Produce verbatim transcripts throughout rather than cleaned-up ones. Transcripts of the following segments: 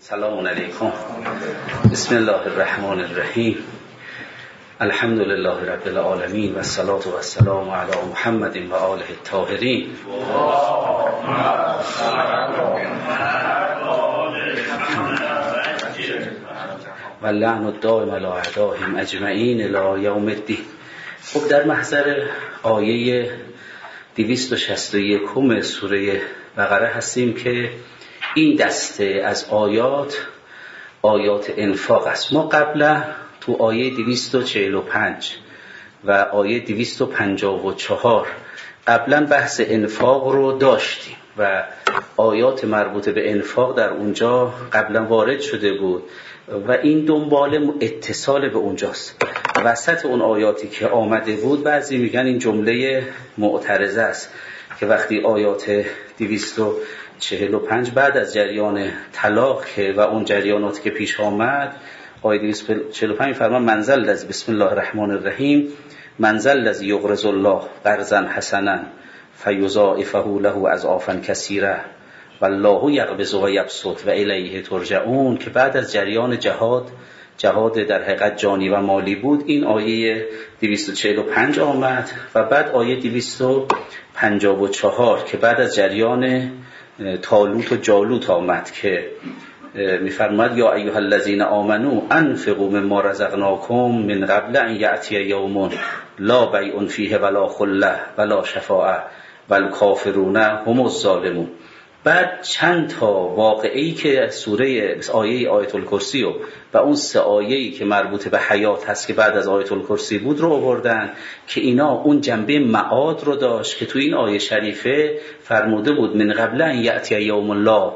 سلام علیکم. بسم الله الرحمن الرحیم. الحمد لله رب العالمین و الصلاة و السلام علی محمد و آله الطاهرین. و لعن الدائم علی اعدائهم اجمعین الی یوم الدین. خب در محضر آیه دویست و شصت و یک سوره بقره هستیم که این دسته از آیات آیات انفاق است. ما قبلا تو آیه دویست و چهل و پنج و آیه دویست و پنجاه و چهار قبلا بحث انفاق رو داشتیم و آیات مربوط به انفاق در اونجا قبلا وارد شده بود و این دنبال اتصال به اونجاست. وسط اون آیاتی که آمده بود بعضی میگن این جمله معترضه است که وقتی آیات دویست و چهل و پنج بعد از جریان طلاق و اون جریاناتی که پیش آمد، آیه دویست و چهل و پنج فرمان منزل لذی بسم الله الرحمن الرحیم منزل لذی یقرض الله قرضا حسنا فیضاعفه له اضعافا کثیره والله یقبض و یبسط و الیه ترجعون، که بعد از جریان جهاد جهاد در حقیقت جانی و مالی بود این آیه دویست و چهل و پنج آمد و بعد آیه دویست و پنجاه و چهار که بعد از جریان طالوت و جالوت آمد که میفرماید یا ایها الذین آمنو انفقوا مما رزقناکم من قبل ان یأتی یوم لا بیع فیه ولا خله ولا شفاعه والکافرون هم الظالمون. بعد چند تا واقعی که سوره آیه آیت الکرسی و و اون سه آیه‌ای که مربوط به حیات هست که بعد از آیت الکرسی بود رو آوردن که اینا اون جنبه معاد رو داشت که تو این آیه شریفه فرموده بود من قبل ان یأتی یوم لا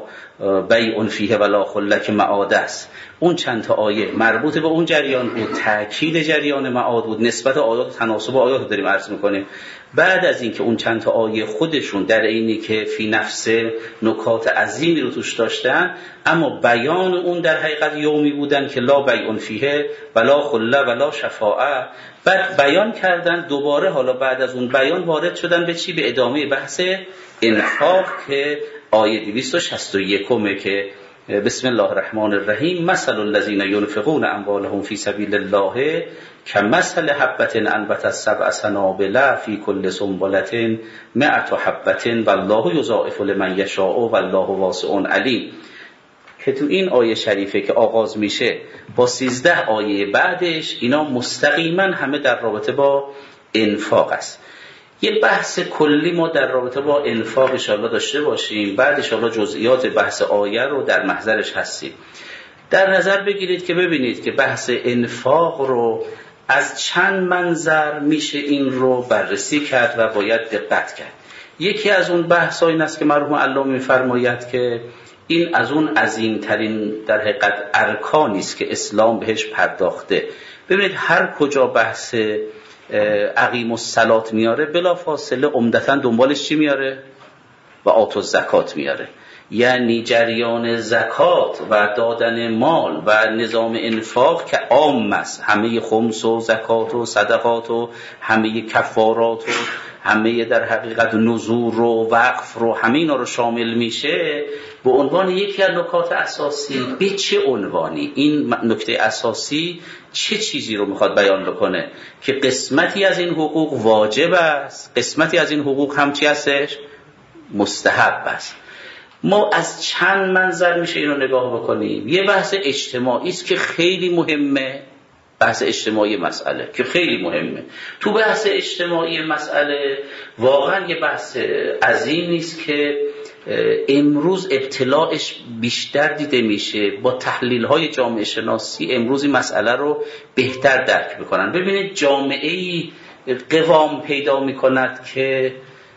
بیع فیه ولا خله که معاد است. اون چند تا آیه مربوط به اون جریان بود، تأکید جریان معاد بود، نسبت آیات تناسب آیات رو داریم عرض میکنیم. بعد از این که اون چند تا آیه خودشون در اینی که فی نفس نکات عظیمی رو توش داشتن، اما بیان اون در حقیقت یومی بودن که لا بیع فیه ولا خله ولا شفاعه. بعد بیان کردن دوباره، حالا بعد از اون بیان وارد شدن به چی؟ به ادامه بحث انفاق که آیه دویست و شصت و یک که بسم الله الرحمن الرحیم مثل الذین ينفقون اموالهم فی سبیل الله کمثل حبة انبتت سبع سنابل فی کل سنبلة مئة حبة والله یضاعف لمن یشاء والله واسع علیم، که تو این آیه شریفه که آغاز میشه با سیزده آیه بعدش اینا مستقیما همه در رابطه با انفاق است. یه بحث کلی ما در رابطه با انفاق انشاءالله داشته باشیم، بعد انشاءالله جزئیات بحث آیه رو در محضرش هستیم. در نظر بگیرید که ببینید که بحث انفاق رو از چند منظر میشه این رو بررسی کرد و باید دقت کرد. یکی از اون بحث ها این است که مرحوم علامه میفرماید که این از اون عظیمترین در حقیقت ارکانی است که اسلام بهش پرداخته. ببینید هر کجا بحث اقیم الصلات میاره بلا فاصله عمدتاً دنبالش چی میاره؟ و آتو زکات میاره. یعنی جریان زکات و دادن مال و نظام انفاق که عام است، همه خمس و زکات و صدقات و همه کفارات و همه در حقیقت نذور رو وقف رو همه اینا رو شامل میشه به عنوان یکی از نکات اساسی. به چه عنوانی؟ این نکته اساسی چه چیزی رو میخواد بیان بکنه؟ که قسمتی از این حقوق واجب است، قسمتی از این حقوق هم چی هستش؟ مستحب است. ما از چند منظر میشه اینو نگاه بکنیم. یه بحث اجتماعی است که خیلی مهمه، بحث اجتماعی مسئله که خیلی مهمه. تو بحث اجتماعی مسئله واقعا یه بحث عظیمی است که امروز ابتلاعش بیشتر دیده میشه. با تحلیل‌های جامعه شناسی امروز این مسئله رو بهتر درک میکنن. ببینید جامعه‌ای قوام پیدا میکند که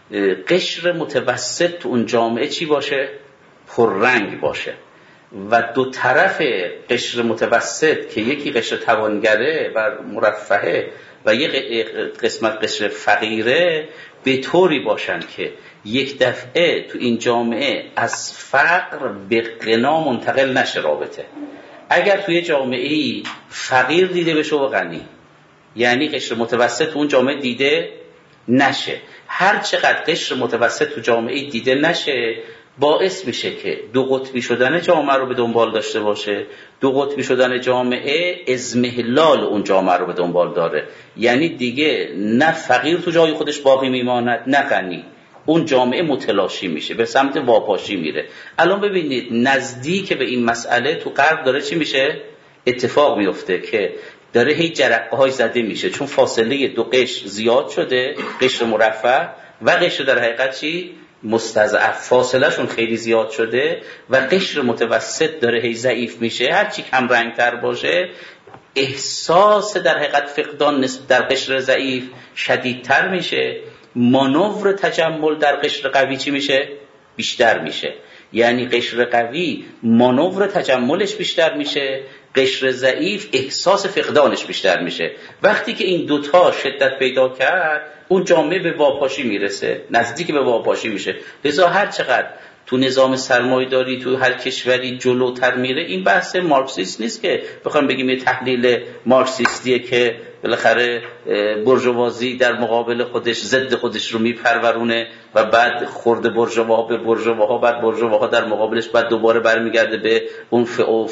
قشر متوسط تو اون جامعه چی باشه؟ پررنگ باشه و دو طرف قشر متوسط که یکی قشر توانگره و مرفهه و یک قسمت قشر فقیره به طوری باشن که یک دفعه تو این جامعه از فقر به غنا منتقل نشه رابطه. اگر توی جامعه‌ای فقیر دیده بشه و غنی، یعنی قشر متوسط تو اون جامعه دیده نشه. هر چقدر قشر متوسط تو جامعه دیده نشه باعث میشه که دو قطبی شدن جامعه رو به دنبال داشته باشه. دو قطبی شدن جامعه اضمحلال اون جامعه رو به دنبال داره، یعنی دیگه نه فقیر تو جای خودش باقی میماند نه غنی. اون جامعه متلاشی میشه، به سمت واپاشی میره. الان ببینید نزدیک به این مسئله تو غرب داره چی میشه؟ اتفاق میفته که داره هی جرقه های زده میشه، چون فاصله دو قشر زیاد شده، قشر مرفه و قشر در حقیقت چی؟ مستضعف. فاصله شون خیلی زیاد شده و قشر متوسط داره هی ضعیف میشه. هر چی کم رنگ تر باشه احساس در حقیقت فقدان در قشر ضعیف شدیدتر میشه. مانور تجمل در قشر قوی چی میشه؟ بیشتر میشه. یعنی قشر قوی مانور تجملش بیشتر میشه، قشر ضعیف احساس فقدانش بیشتر میشه. وقتی که این دوتا شدت پیدا کرد اون جامعه به واپاشی میرسه، نزدیک به واپاشی میشه. لذا هر چقدر تو نظام سرمایه‌داری تو هر کشوری جلوتر میره، این بحث مارکسیست نیست که بخوام بگیم یه تحلیل مارکسیستیه که بالاخره بورژوازی در مقابل خودش ضد خودش رو میپرورونه و بعد خورده بورژواها به بورژواها، بعد بورژواها در مقابلش بعد دوباره برمیگرده به اون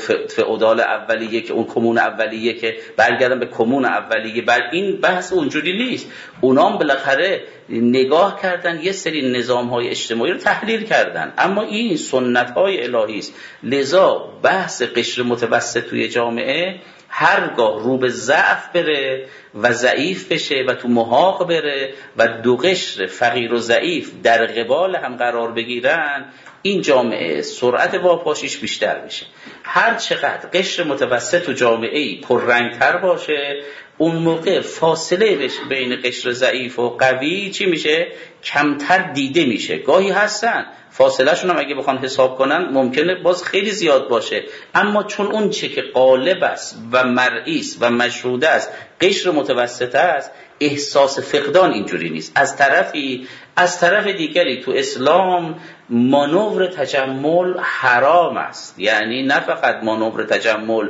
فئودال اولیه که اون کمون اولیه که برگردن به کمون اولیه. بعد این بحث اونجوری نیست. اونام بالاخره نگاه کردن یه سری نظام‌های اجتماعی رو تحلیل کردن، اما این سنت‌های الهی است. لذا بحث قشر متوسط توی جامعه هرگاه رو به ضعف بره و ضعیف بشه و تو محاق بره و دو قشر فقیر و ضعیف در قبال هم قرار بگیرن، این جامعه سرعت واپاشیش بیشتر میشه. هر چقدر قشر متوسط تو جامعه‌ای پررنگ‌تر باشه، اون موقع فاصله بین قشر ضعیف و قوی چی میشه؟ کمتر دیده میشه. گاهی هستن فاصله شون هم اگه بخوان حساب کنن ممکنه باز خیلی زیاد باشه، اما چون اون چه که غالب است و مرئی است و مشهود است قشر متوسط است، احساس فقدان اینجوری نیست. از طرفی از طرف دیگری تو اسلام مانور تجمل حرام است. یعنی نه فقط مانور تجمل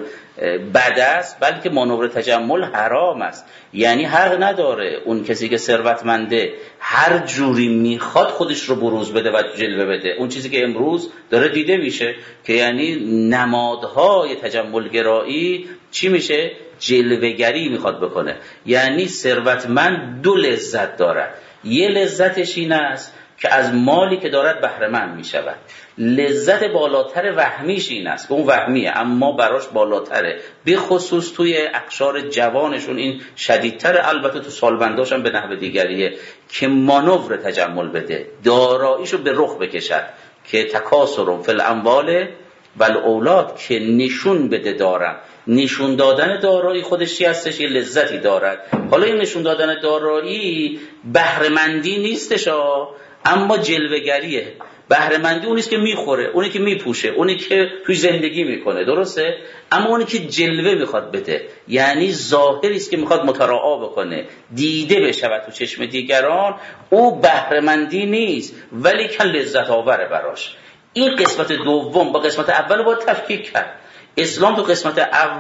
بد است، بلکه مانور تجمل حرام است. یعنی حق نداره اون کسی که ثروتمنده هر جوری میخواد خودش رو بروز بده و جلوه بده. اون چیزی که امروز داره دیده میشه که یعنی نمادهای تجمل گرایی چی میشه؟ جلوه‌گری میخواد بکنه. یعنی ثروتمند دو لذت دارد. یه لذتش این است که از مالی که دارد بهره مند میشود. لذت بالاتر وهمیش این است که اون وهمیه اما براش بالاتره، به خصوص توی اقشار جوانشون این شدیدتر. البته تو سالمنداش هم به نحو دیگریه که مانور تجمل بده، داراییشو به رخ بکشد که تکاثر فی الاموال و الاولاد، که نشون بده دارم. نشون دادن دارایی خودش چی هستش؟ یه لذتی دارد. حالا این نشون دادن دارایی بهره‌مندی نیستش، اما جلوه‌گریه. بهره‌مندی اونی است که میخوره، اونی که میپوشه، اونی که توی زندگی میکنه، درسته؟ اما اونی که جلوه میخواد بده، یعنی ظاهری است که میخواد متراعا بکنه، دیده بشه تو چشم دیگران، او بهره‌مندی نیست ولی که لذت آوره براش. این قسمت دوم با قسمت اول باید تفکیک کرد. اسلام تو قسمت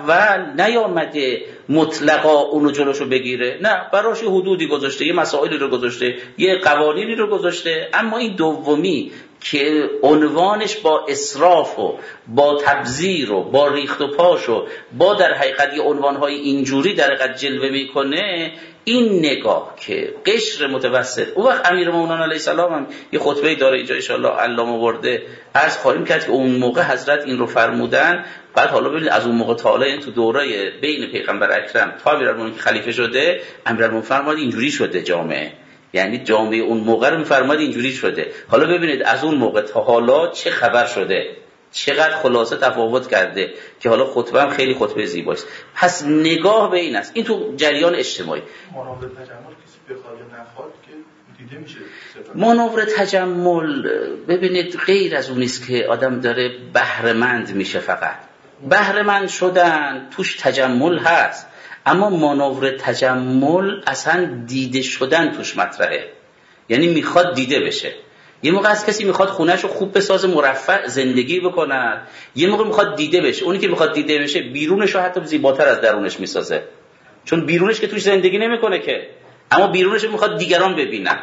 اول نیامده مطلقا اونو جلوشو بگیره، نه، براش یه حدودی گذاشته، یه مسائلی رو گذاشته، یه قوانینی رو گذاشته. اما این دومی که عنوانش با اسراف و با تبذیر و با ریخت و پاش و با در حقیقت یه عنوانهای اینجوری در حقیقت جلوه میکنه، این نگاه که قشر متوسط. اون وقت امیرالمومنین علیه السلام هم یه خطبه‌ای داره اینجا ان شاءالله علامه آورده، عرض خواهیم کرد که اون موقع حضرت این رو فرمودن. بعد حالا ببینید از اون موقع تا حالا این تو دوره بین پیغمبر اکرم تا امیرالمومنین که خلیفه شده، امیرالمومنین فرمود اینجوری شده جامعه، یعنی جامعه اون موقع رو میفرماد اینجوری شده. حالا ببینید از اون موقع تا حالا چه خبر شده، چقدر خلاصه تفاوت کرده که حالا خطبه هم خیلی خطبه زیباست. پس نگاه به این است. این تو جریان اجتماعی مانور تجمل کسی بخواد نخواد که دیده میشه. مانور تجمل ببینید غیر از اون نیست که آدم داره بهره‌مند میشه. فقط بهره‌مند شدن توش تجمل هست، اما مانور تجمل اصلا دیده شدن توش مطرحه. یعنی میخواد دیده بشه. یه موقع از کسی میخواد خونه‌شو خوب بسازه، مرفه زندگی بکنه، یه موقع میخواد دیده بشه. اونی که میخواد دیده بشه بیرونشو حتی زیباتر از درونش میسازه، چون بیرونش که توش زندگی نمیکنه که، اما بیرونش میخواد دیگران ببینن.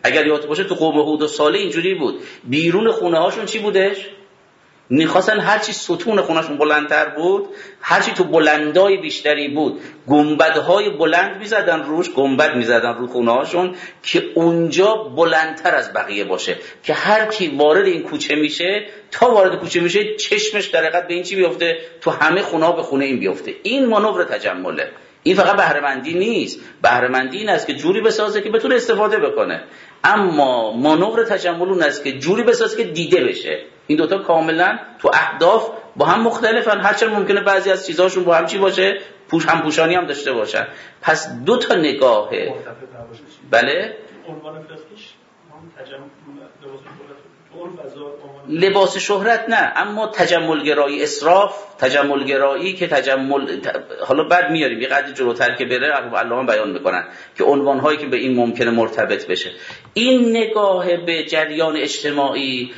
اگر یادت باشه تو قوم هود و صالح اینجوری بود، بیرون خونه هاشون چی بودش؟ میخواستن هرچی ستون خونهشون بلندتر بود، هرچی تو بلندای بیشتری بود گنبدهای بلند میزدن روش، گنبد میزدن رو خونه هاشون که اونجا بلندتر از بقیه باشه، که هر کی وارد این کوچه میشه تا وارد کوچه میشه چشمش در حقیقت به این چی بیفته؟ تو همه خونه ها به خونه این بیفته. این مانور تجمله. این فقط بهره‌مندی نیست، بهره‌مندی این است که جوری بسازه که بتونه استفاده بکنه، اما مانور تجمل اون است که جوری بسازه که دیده بشه. این دوتا کاملا تو اهداف با هم مختلفن، هرچند ممکنه بعضی از چیزهاشون با هم چی باشه، پوش هم پوشانی هم داشته باشن. پس دو تا نگاهه. بله عنوان فقهیش لباس شهرت نه، اما تجملگرایی، اسراف، تجملگرایی که تجمل، حالا بعد میاریم یه قدری جلوتر که بره علامه بیان میکنن که عنوانهایی که به این ممکنه مرتبط بشه. این نگاه به جریان اجتماعی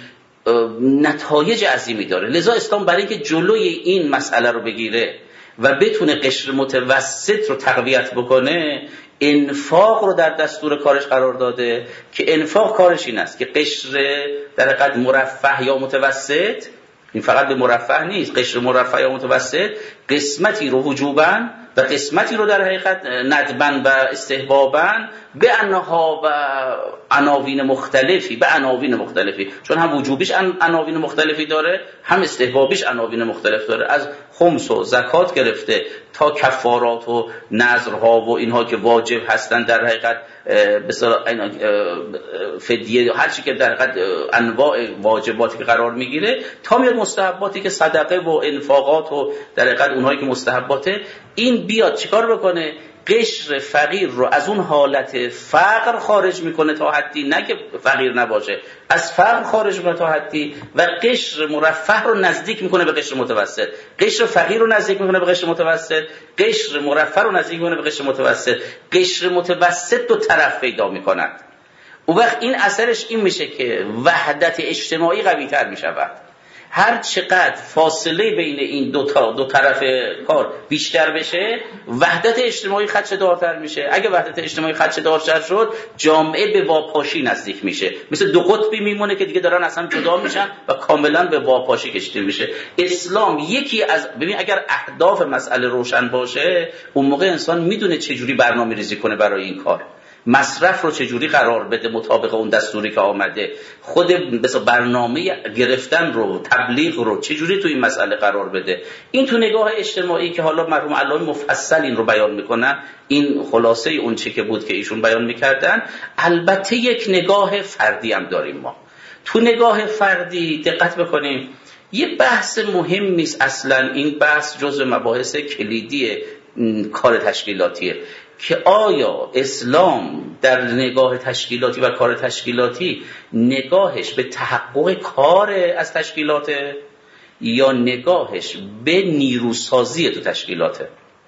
نتایج عظیمی داره، لذا اسلام برای اینکه جلوی این مسئله رو بگیره و بتونه قشر متوسط رو تقویت بکنه، انفاق رو در دستور کارش قرار داده که انفاق کارش این است که قشر در حقیقت مرفه یا متوسط، این فقط به مرفه نیست، قشر مرفه یا متوسط قسمتی رو وجوباً و قسمتی رو در حقیقت ندباً و استحباباً به انها و عناوین مختلفی، به عناوین مختلفی، چون هم وجوبیش عناوین مختلفی داره هم استحبابیش عناوین مختلف داره، از خمس و زکات گرفته تا کفارات و نذرها و اینها که واجب هستن در حقیقت مثلا فدیه، هر چی که در حقیقت انواع واجباتی که قرار میگیره، تا میاد مستحباتی که صدقه و انفاقات و در حقیقت اونهایی که مستحباته. این بیاد چیکار بکنه؟ قشر فقیر رو از اون حالت فقر خارج میکنه تا حدی، نه که فقیر نباشه، از فقر خارج میکنه تا حدی، و قشر مرفه رو نزدیک میکنه به قشر متوسط، قشر فقیر رو نزدیک میکنه به قشر متوسط، قشر مرفه رو نزدیک میکنه به قشر متوسط، قشر متوسط دو طرف پیدا میکند. اون وقت این اثرش این میشه که وحدت اجتماعی قوی تر میشود. هر چقدر فاصله بین این دو تا دو طرف کار بیشتر بشه، وحدت اجتماعی خدشه‌دارتر میشه. اگه وحدت اجتماعی خدشه‌دارتر شد، جامعه به واپاشی نزدیک میشه، مثل دو قطبی میمونه که دیگه دارن اصلا جدا میشن و کاملا به واپاشی کشیده میشه. اسلام یکی از، ببین اگر اهداف مسئله روشن باشه، اون موقع انسان میدونه چجوری برنامه‌ریزی کنه برای این کار، مصرف رو چجوری قرار بده مطابق اون دستوری که آمده، خود مثلا برنامه گرفتن رو، تبلیغ رو چجوری تو این مسئله قرار بده. این تو نگاه اجتماعی که حالا مرحوم علامه مفصل این رو بیان میکنن، این خلاصه اون چی که بود که ایشون بیان میکردن. البته یک نگاه فردی هم داریم ما. تو نگاه فردی دقت بکنیم، یه بحث مهم نیست اصلا، این بحث جزء مباحث کلیدی کار تشکیلاتیه که آیا اسلام در نگاه تشکیلاتی و کار تشکیلاتی نگاهش به تحقق کار از تشکیلاته یا نگاهش به نیروسازی تو تشکیلاته.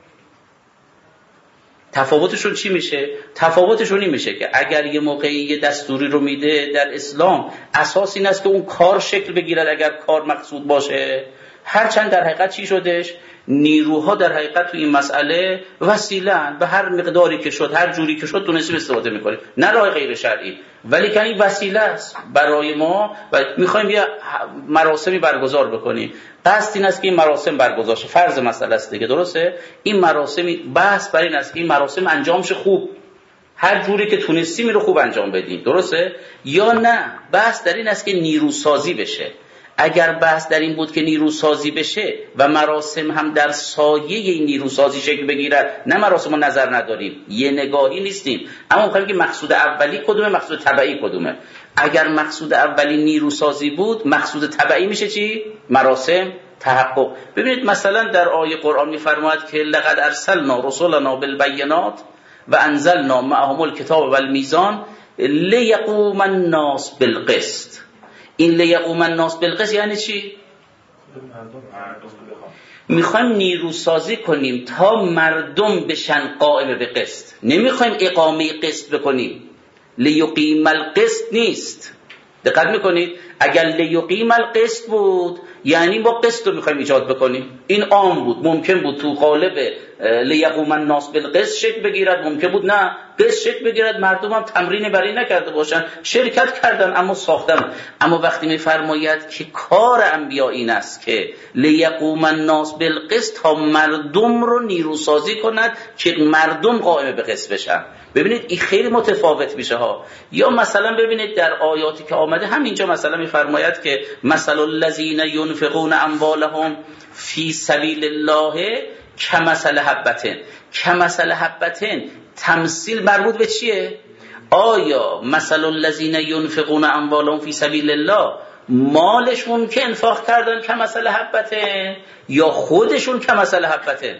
تفاوتشون چی میشه؟ تفاوتشون این میشه که اگر یه موقعی یه دستوری رو میده در اسلام، اساس این است که اون کار شکل بگیرد، اگر کار مقصود باشه، هرچند در حقیقت چی شدش؟ نیروها در حقیقت تو این مسئله وسیله‌اند، به هر مقداری که شد، هر جوری که شد تونستیم استفاده میکنیم، نه راه غیر شرعی، ولی که این وسیله است برای ما و میخوایم یه مراسمی برگزار بکنیم. قصد این است که این مراسم برگزار شه، فرض مسئله است دیگه، درسته؟ این مراسمی بحث بر این است که این مراسم انجام شه خوب، هر جوری که تونستیم رو خوب انجام بدیم، درسته؟ یا نه بحث در این است که نیروسازی بشه. اگر بحث در این بود که نیروسازی بشه و مراسم هم در سایه این نیروسازی شکل بگیرد، نه مراسم رو نظر نداریم، یه نگاهی نیستیم، اما می‌خوایم که مقصود اولی کدومه، مقصود تبعی کدومه. اگر مقصود اولی نیروسازی بود، مقصود تبعی میشه چی؟ مراسم تحقق. ببینید مثلا در آیه قرآن می‌فرماید که لقد ارسلنا رسولنا بالبینات و انزلنا معهم الکتاب والمیزان لیقوم الناس بالقسط. این لیقوم الناس بالقسط یعنی چی؟ میخوایم نیروسازی کنیم تا مردم بشن قائم به قسط، نمیخوایم اقامه قسط بکنیم. لیقیم القسط نیست. دقت میکنید؟ اگر لیقیم القسط بود یعنی ما قسط رو میخوایم ایجاد بکنیم. این عام بود، ممکن بود تو قالب لیقوم الناس بالقسط شکل بگیرد، ممکن بود نه قسط شکل بگیرد، مردم هم تمرین برای نکرده باشن، شرکت کردن اما ساختن. اما وقتی میفرماید که کار انبیا این است که لیقوم الناس بالقسط تا مردم رو نیروسازی کند که مردم قائم به قسط بشن. ببینید این خیلی متفاوت میشه ها. یا مثلا ببینید در آیاتی که آمده همینجا مثلا میفرماید که مثل الذین ينفقون اموالهم فی سبیل الله کمثل حبة. کمثل حبة تمثیل مربوط به چیه؟ آیا مثل الذین ينفقون اموالهم فی سبیل الله مالشون که انفاق کردن کمثل حبة یا خودشون کمثل حبة؟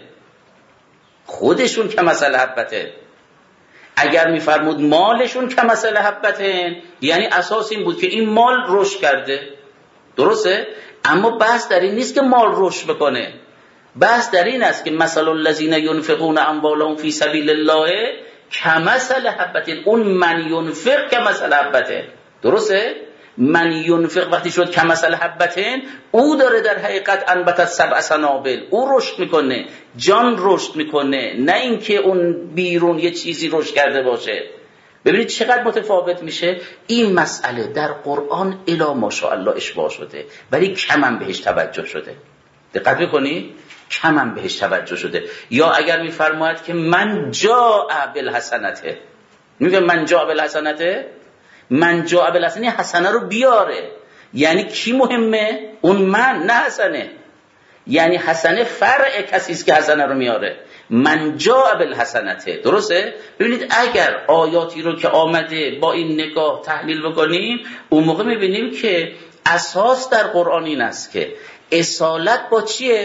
خودشون کمثل حبة. اگر میفرمود مالشون کمثل حبة یعنی اساس این بود که این مال رشد کرده، درسته؟ اما بحث در این نیست که مال رشد بکنه، بحث در این است که مثل الذین ينفقون اموالهم فی سبیل الله کمثل حبة. اون من ينفق کمثل حبة، درسته؟ من ينفق وقتی شد کمثل حبة او داره در حقیقت انبت سبع سنابل، او رشد میکنه، جان رشد میکنه، نه اینکه اون بیرون یه چیزی رشد کرده باشه. ببینید چقدر متفاوت میشه این مسئله. در قرآن الی ماشاءالله اشباع شده ولی کمم بهش توجه شده. دقت بکنید کمم بهش توجه شده. یا اگر میفرماید که من جاء بالحسنته، میگه من جاء بالحسنته، من جاء بالحسنه حسنه رو بیاره. یعنی کی مهمه؟ اون من، نه حسنه. یعنی حسنه فرع کسی است که حسنه رو میاره. من جاء بالحسنته، درسته؟ ببینید اگر آیاتی رو که آمده با این نگاه تحلیل بکنیم اون موقع میبینیم که اساس در قرآن این است که اصالت با چیه؟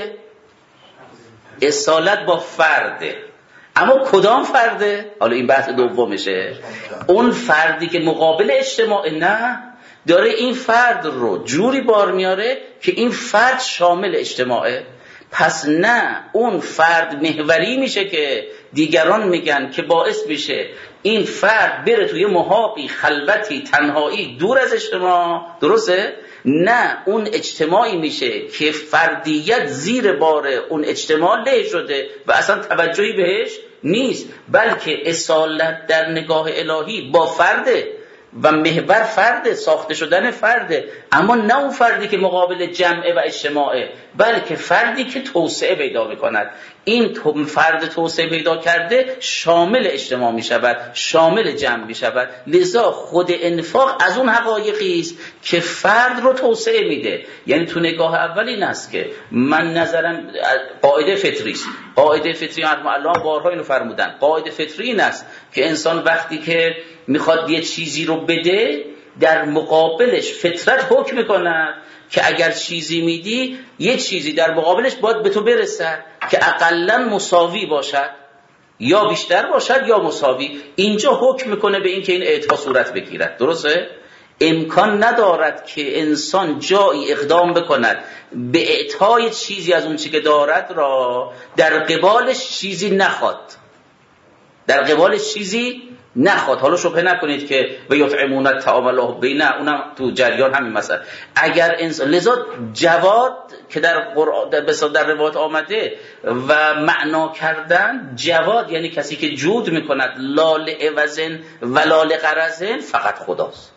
اصالت با فرده. اما کدام فرده؟ حالا این بحث دومشه. اون فردی که مقابل اجتماع، نه، داره این فرد رو جوری بار میاره که این فرد شامل اجتماعه. پس نه اون فرد محوری میشه که دیگران میگن که باعث میشه این فرد بره توی محاقی، خلوتی، تنهایی، دور از اجتماع، درسته؟ نه اون اجتماعی میشه که فردیت زیر بار اون اجتماع له شده و اصلا توجهی بهش نیست، بلکه اصالت در نگاه الهی با فرده و محور فرده، ساخته شدن فرده، اما نه اون فردی که مقابل جمعه و اجتماعه، بلکه فردی که توسعه پیدا میکند. این فرد توسعه پیدا کرده شامل اجتماع می شود، شامل جمع می شود. لذا خود انفاق از اون حقایقی است که فرد رو توسعه میده. یعنی تو نگاه اول این است که من نظرم قاعده فطری است. قاعده فطری الان بارها اینو فرمودن. قاعده فطری این است که انسان وقتی که میخواد یه چیزی رو بده در مقابلش فطرت حکم میکند که اگر چیزی میدی یه چیزی در مقابلش باید به تو برسد که اقلا مساوی باشد، یا بیشتر باشد یا مساوی. اینجا حکم میکنه به این که این اعطا صورت بگیرد، درسته؟ امکان ندارد که انسان جایی اقدام بکند به اعطای چیزی از اون چی که دارد را در قبالش چیزی نخواد، در قبالش چیزی نخواد. حالا شبهه نکنید که و یطعمون الطعام الله بینه، اونم تو جریان همین مسئله. اگر انسان، لذا جواد که در قرآن در بسیار در روایات آمده و معنا کردن، جواد یعنی کسی که جود میکند لا لعوض ولا لغرض، فقط خداست.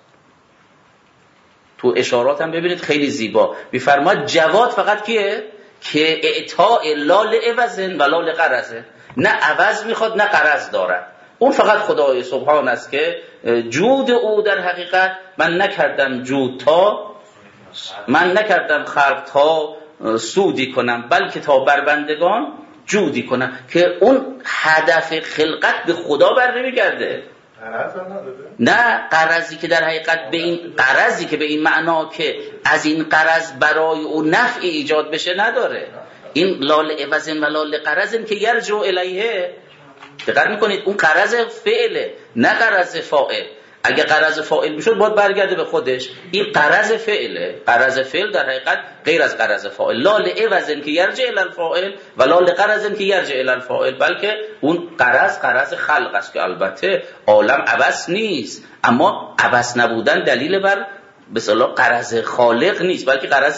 تو اشارات هم ببینید خیلی زیبا میفرماید جواد فقط کیه؟ که اعطاء لا لعوض ولا لغرض، نه عوض میخواد نه غرض دارد. اون فقط خدای سبحان است که جود او در حقیقت من نکردم جود تا من نکردم خلق تا سودی کنم، بلکه تا بر بندگان جودی کنم، که اون هدف خلقت به خدا بر نمیگرده. نه غرضی که در حقیقت به این غرضی که به این معنا که از این غرض برای او نفع ایجاد بشه نداره. این لال عوض و لال غرض که یرجع الیه. دقت میکنید اون غرض فعله نه غرض فاعل. اگه غرض فاعل میشد باید برگرده به خودش. این غرض فعله. غرض فعل در حقیقت غیر از غرض فاعل. لال عوض که یرجع الی الفاعل و لال غرض که یرجع الی الفاعل، بلکه اون غرض غرض خلق است که البته عالم عبث نیست، اما عبث نبودن دلیل بر به اصطلاح غرض خالق نیست، بلکه غرض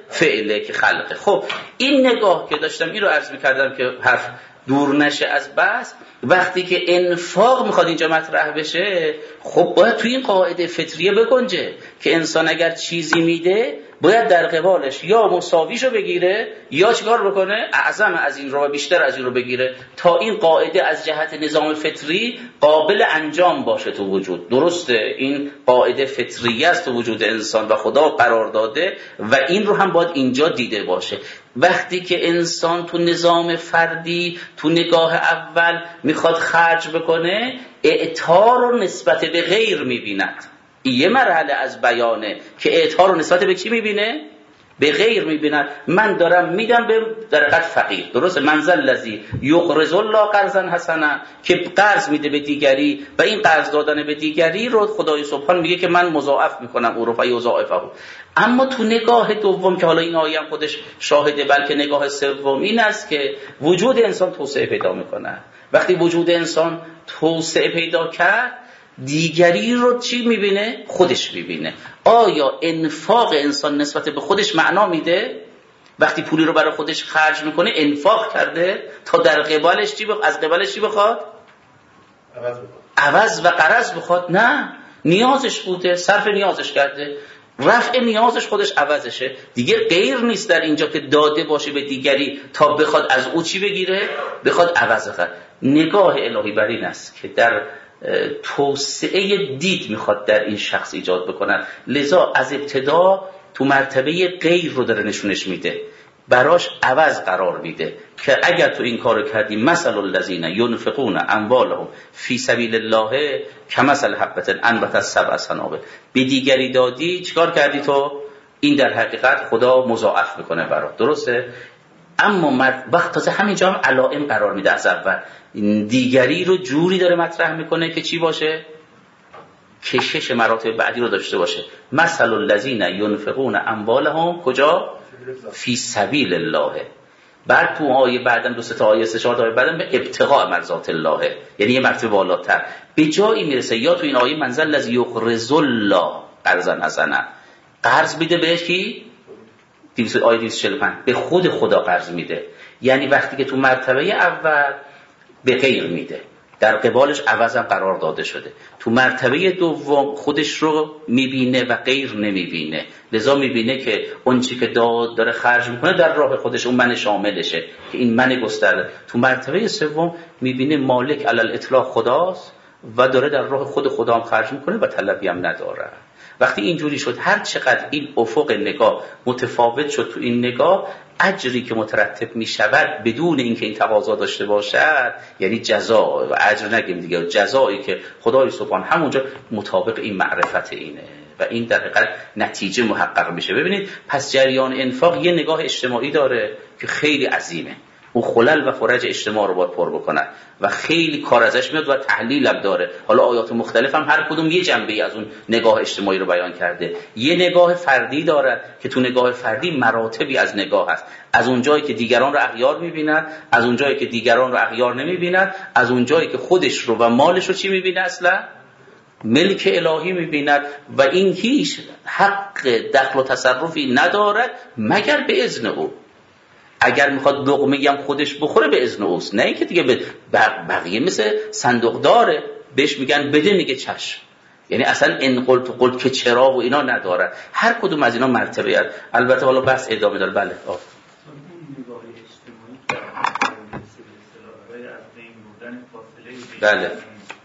فعله که خلقه. خب این نگاه که داشتم این رو عرض می‌کردم که حرف دور نشه از بحث. وقتی که انفاق میخواد اینجا مطرح بشه، خب باید توی این قاعده فطریه بگنجه که انسان اگر چیزی میده باید در قبالش یا مساویشو بگیره یا چیکار بکنه؟ اعظم از این رو و بیشتر از این رو بگیره، تا این قاعده از جهت نظام فطری قابل انجام باشه تو وجود. درسته این قاعده فطریه است تو وجود انسان و خدا قرار داده و این رو هم باید اینجا دیده باشه. وقتی که انسان تو نظام فردی تو نگاه اول میخواد خرج بکنه، اعطا رو نسبت به غیر میبیند. یه مرحله از بیانه که اعطا رو نسبت به چی میبینه؟ به غیر میبیند. من دارم میدم به در حقیقت فقیر. درسته؟ منزل الذی یقرض الله قرضا حسنا، که قرض میده به دیگری و این قرض دادن به دیگری رو خدای سبحان میگه که من مضاعف میکنم او رو و یضاعفه. اما تو نگاه دوم که حالا این آیه هم خودش شاهده، بلکه نگاه سوم این است که وجود انسان توسعه پیدا میکنه. وقتی وجود انسان توسعه پیدا کرد، دیگری رو چی میبینه؟ خودش میبینه. آیا انفاق انسان نسبت به خودش معنا میده؟ وقتی پولی رو برای خودش خرج میکنه انفاق کرده تا در قبالش چی بخ... از قبالش چی بخواد؟ عوض بخواد. عوض و قرض بخواد؟ نه، نیازش بوده، صرف نیازش کرده، رفع نیازش خودش عوضشه. دیگه غیر نیست در اینجا که داده باشه به دیگری تا بخواد از او چی بگیره؟ بخواد عوض کنه. نگاه الهی بر این است که در توسعه دید میخواد در این شخص ایجاد بکنن. لذا از ابتدا تو مرتبه غیر رو داره نشونش میده، براش عوض قرار میده که اگر تو این کارو کردی، مثل الذین ينفقون اموالهم فی سبیل الله کمثل حبة انبتت سبع سنابل. به دیگری دادی، چیکار کردی تو؟ این در حقیقت خدا مضاعف میکنه برات. درسته؟ اما مرد وقت تازه همینجا هم علائم قرار میده. از اول دیگری رو جوری داره مطرح میکنه که چی باشه؟ کشش مراتب بعدی رو داشته باشه. مثل الذین ينفقون اموالهم کجا؟ فی سبیل الله. بعد تو آیه بعدن دو سه تا آیه سه چهار تا آیه بعدن به ابتغاء مرضات الله، یعنی یه مرتبه بالاتر به جایی میرسه. یا تو این آیه منزل الذی یقرض الله قرضا حسنا، قرض میده به کی؟ آیه دویست و چهل و پنج به خود خدا قرض میده. یعنی وقتی که تو مرتبه اول به غیر میده، در قبالش عوضم قرار داده شده. تو مرتبه دوم خودش رو میبینه و غیر نمیبینه، لذا میبینه که اون چی که داره خرج میکنه در راه خودش اون من شاملشه که این من گسترده. تو مرتبه سوم میبینه مالک علی الاطلاق خداست و داره در راه خود خدا هم خرج میکنه و طلبی هم نداره. وقتی اینجوری شد، هر چقدر این افق نگاه متفاوت شد تو این نگاه، اجری که مترتب می شود بدون اینکه این تقاضا داشته باشد، یعنی جزا و اجر نگیم دیگه، جزایی که خدای سبحان همونجا مطابق این معرفت اینه و این در حقیقت نتیجه محقق میشه. ببینید پس جریان انفاق یه نگاه اجتماعی داره که خیلی عظیمه، اون خلل و فرج اجتماع رو باید پر بکنن و خیلی کار ازش میاد و تحلیل هم داره. حالا آیات مختلف هم هر کدوم یه جنبه‌ای از اون نگاه اجتماعی رو بیان کرده. یه نگاه فردی داره که تو نگاه فردی مراتبی از نگاه هست، از اون جایی که دیگران رو اغیار می‌بیند، از اون جایی که دیگران رو اغیار نمی‌بیند، از اون جایی که خودش رو و مالش رو چی می‌بینه؟ اصلا ملک الهی می‌بیند و این هیچ حق دخل و تصرفی ندارد مگر به اذن او. اگر میخواد لقمه هم خودش بخوره به اذن اوست، نه اینکه دیگه به بقیه مثل صندوق داره بهش میگن بده میگه چشم. یعنی اصلا ان قلت قلت که چرا و اینا نداره. هر کدوم از اینا مرتبه هست. البته حالا بحث ادامه داره. بله آه. بله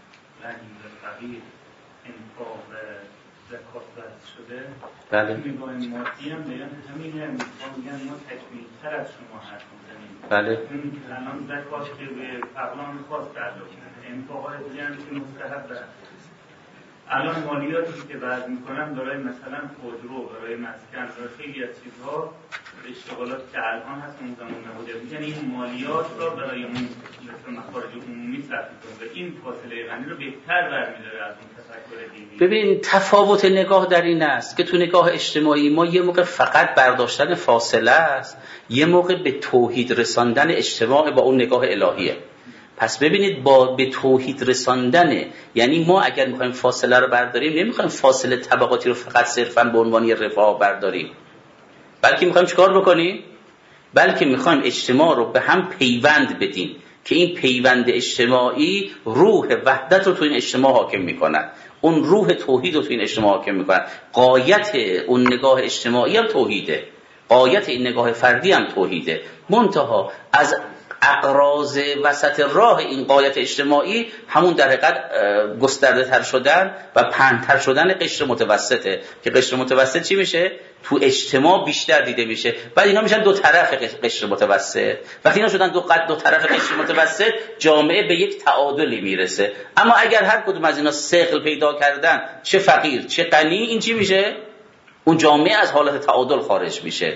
بله نگاه مادی هم بیان همینه، میگن ما تکمیل تر از شما حرف میزنیم. بله الان زکات که به اقلام خاص تعلق میکنه، انفاقات دیگه هم که مستحبه. الان مالیاتی که وضع میکنن برای مثلا خودرو، برای مسکن، برای خیلی از چیزها، اشتغالات که الان هست اون زمان نبوده، میگن این مالیات را برای اون مثل مخارج عمومی صرف میکنه و این فاصله غنی رو بهتر برمیداره از اون تفکر دینی. ببین تفاوت نگاه در این است که تو نگاه اجتماعی ما یه موقع فقط برداشتن فاصله است، یه موقع به توحید رساندن اجتماع با اون نگاه الهیه. پس ببینید با به توحید رساندن، یعنی ما اگر میخوایم فاصله رو برداریم نمیخوایم فاصله طبقاتی رو فقط صرفا به عنوان رفاه برداریم، بلکه میخوایم چیکار بکنیم؟ بلکه میخوایم اجتماع رو به هم پیوند بدیم که این پیوند اجتماعی روح وحدت رو تو این اجتماع حاکم میکنه، اون روح توحید رو تو این اجتماع حاکم میکنه. غایت اون نگاه اجتماعی هم توحیده، غایت این نگاه فردی هم توحیده. منتها از اقراض وسط راه این غایت اجتماعی همون در حقیقت گسترده تر شدن و پهن‌تر شدن قشر متوسطه که قشر متوسط چی میشه؟ تو اجتماع بیشتر دیده میشه. بعد اینا میشن دو طرف قشر متوسط. وقتی اینا شدن دو قد دو طرف قشر متوسط، جامعه به یک تعادلی میرسه. اما اگر هر کدوم از اینا ثقل پیدا کردن، چه فقیر چه غنی، این چی میشه؟ اون جامعه از حالت تعادل خارج میشه.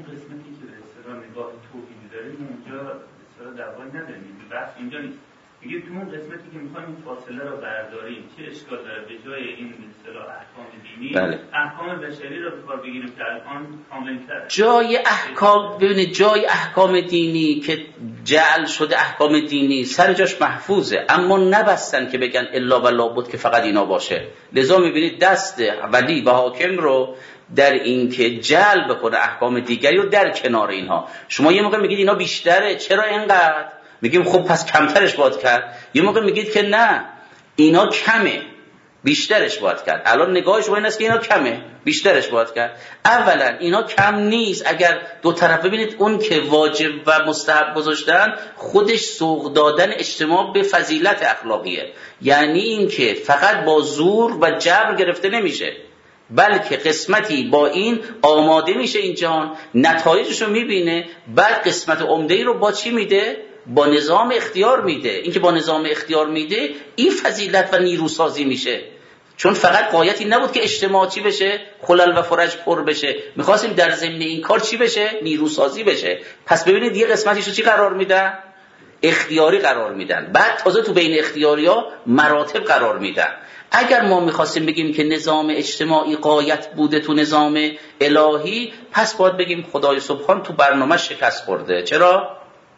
اینجا نیست. میگه تو اون قسمتی که میخوایم این فاصله رو برداریم، چه اشکال داره به جای این اصطلاح احکام دینی بله. احکام بشری رو به کار بگیریم که الان کامل‌تره. جای احکام، ببینید جای احکام دینی که جعل شده احکام دینی سر جاش محفوظه، اما نبستن که بگن الا و لابد که فقط اینا باشه. لذا میبینید دست ولی و حاکم رو در این که جلب کنه احکام دیگری رو در کنار اینها. شما یه موقع میگید اینا بیشتره، چرا اینقدر؟ میگیم خب پس کمترش باید کرد. یه موقع میگید که نه اینا کمه، بیشترش باید کرد. الان نگاه شما این است که اینا کمه، بیشترش باید کرد. اولا اینا کم نیست. اگر دو طرف ببینید اون که واجب و مستحب گذاشتن خودش سوق دادن اجتماع به فضیلت اخلاقیه، یعنی این که فقط با زور و جبر گرفته نمیشه، بلکه قسمتی با این آماده میشه این جهان، نتایجش رو میبینه، بعد قسمت عمده‌ای رو با چی میده؟ با نظام اختیار میده. این که با نظام اختیار میده این فضیلت و نیروسازی میشه، چون فقط قایتی نبود که اجتماع چی بشه؟ خلل و فرج پر بشه، میخواستیم در ضمن این کار چی بشه؟ نیروسازی بشه. پس ببینید یه قسمتیش رو چی قرار میدن؟ اختیاری قرار میدن. بعد تازه تو بین اختیاری ها مراتب قرار میدن. اگر ما میخواستیم بگیم که نظام اجتماعی غایت بوده تو نظام الهی، پس باید بگیم خدای سبحان تو برنامه شکست خورده. چرا؟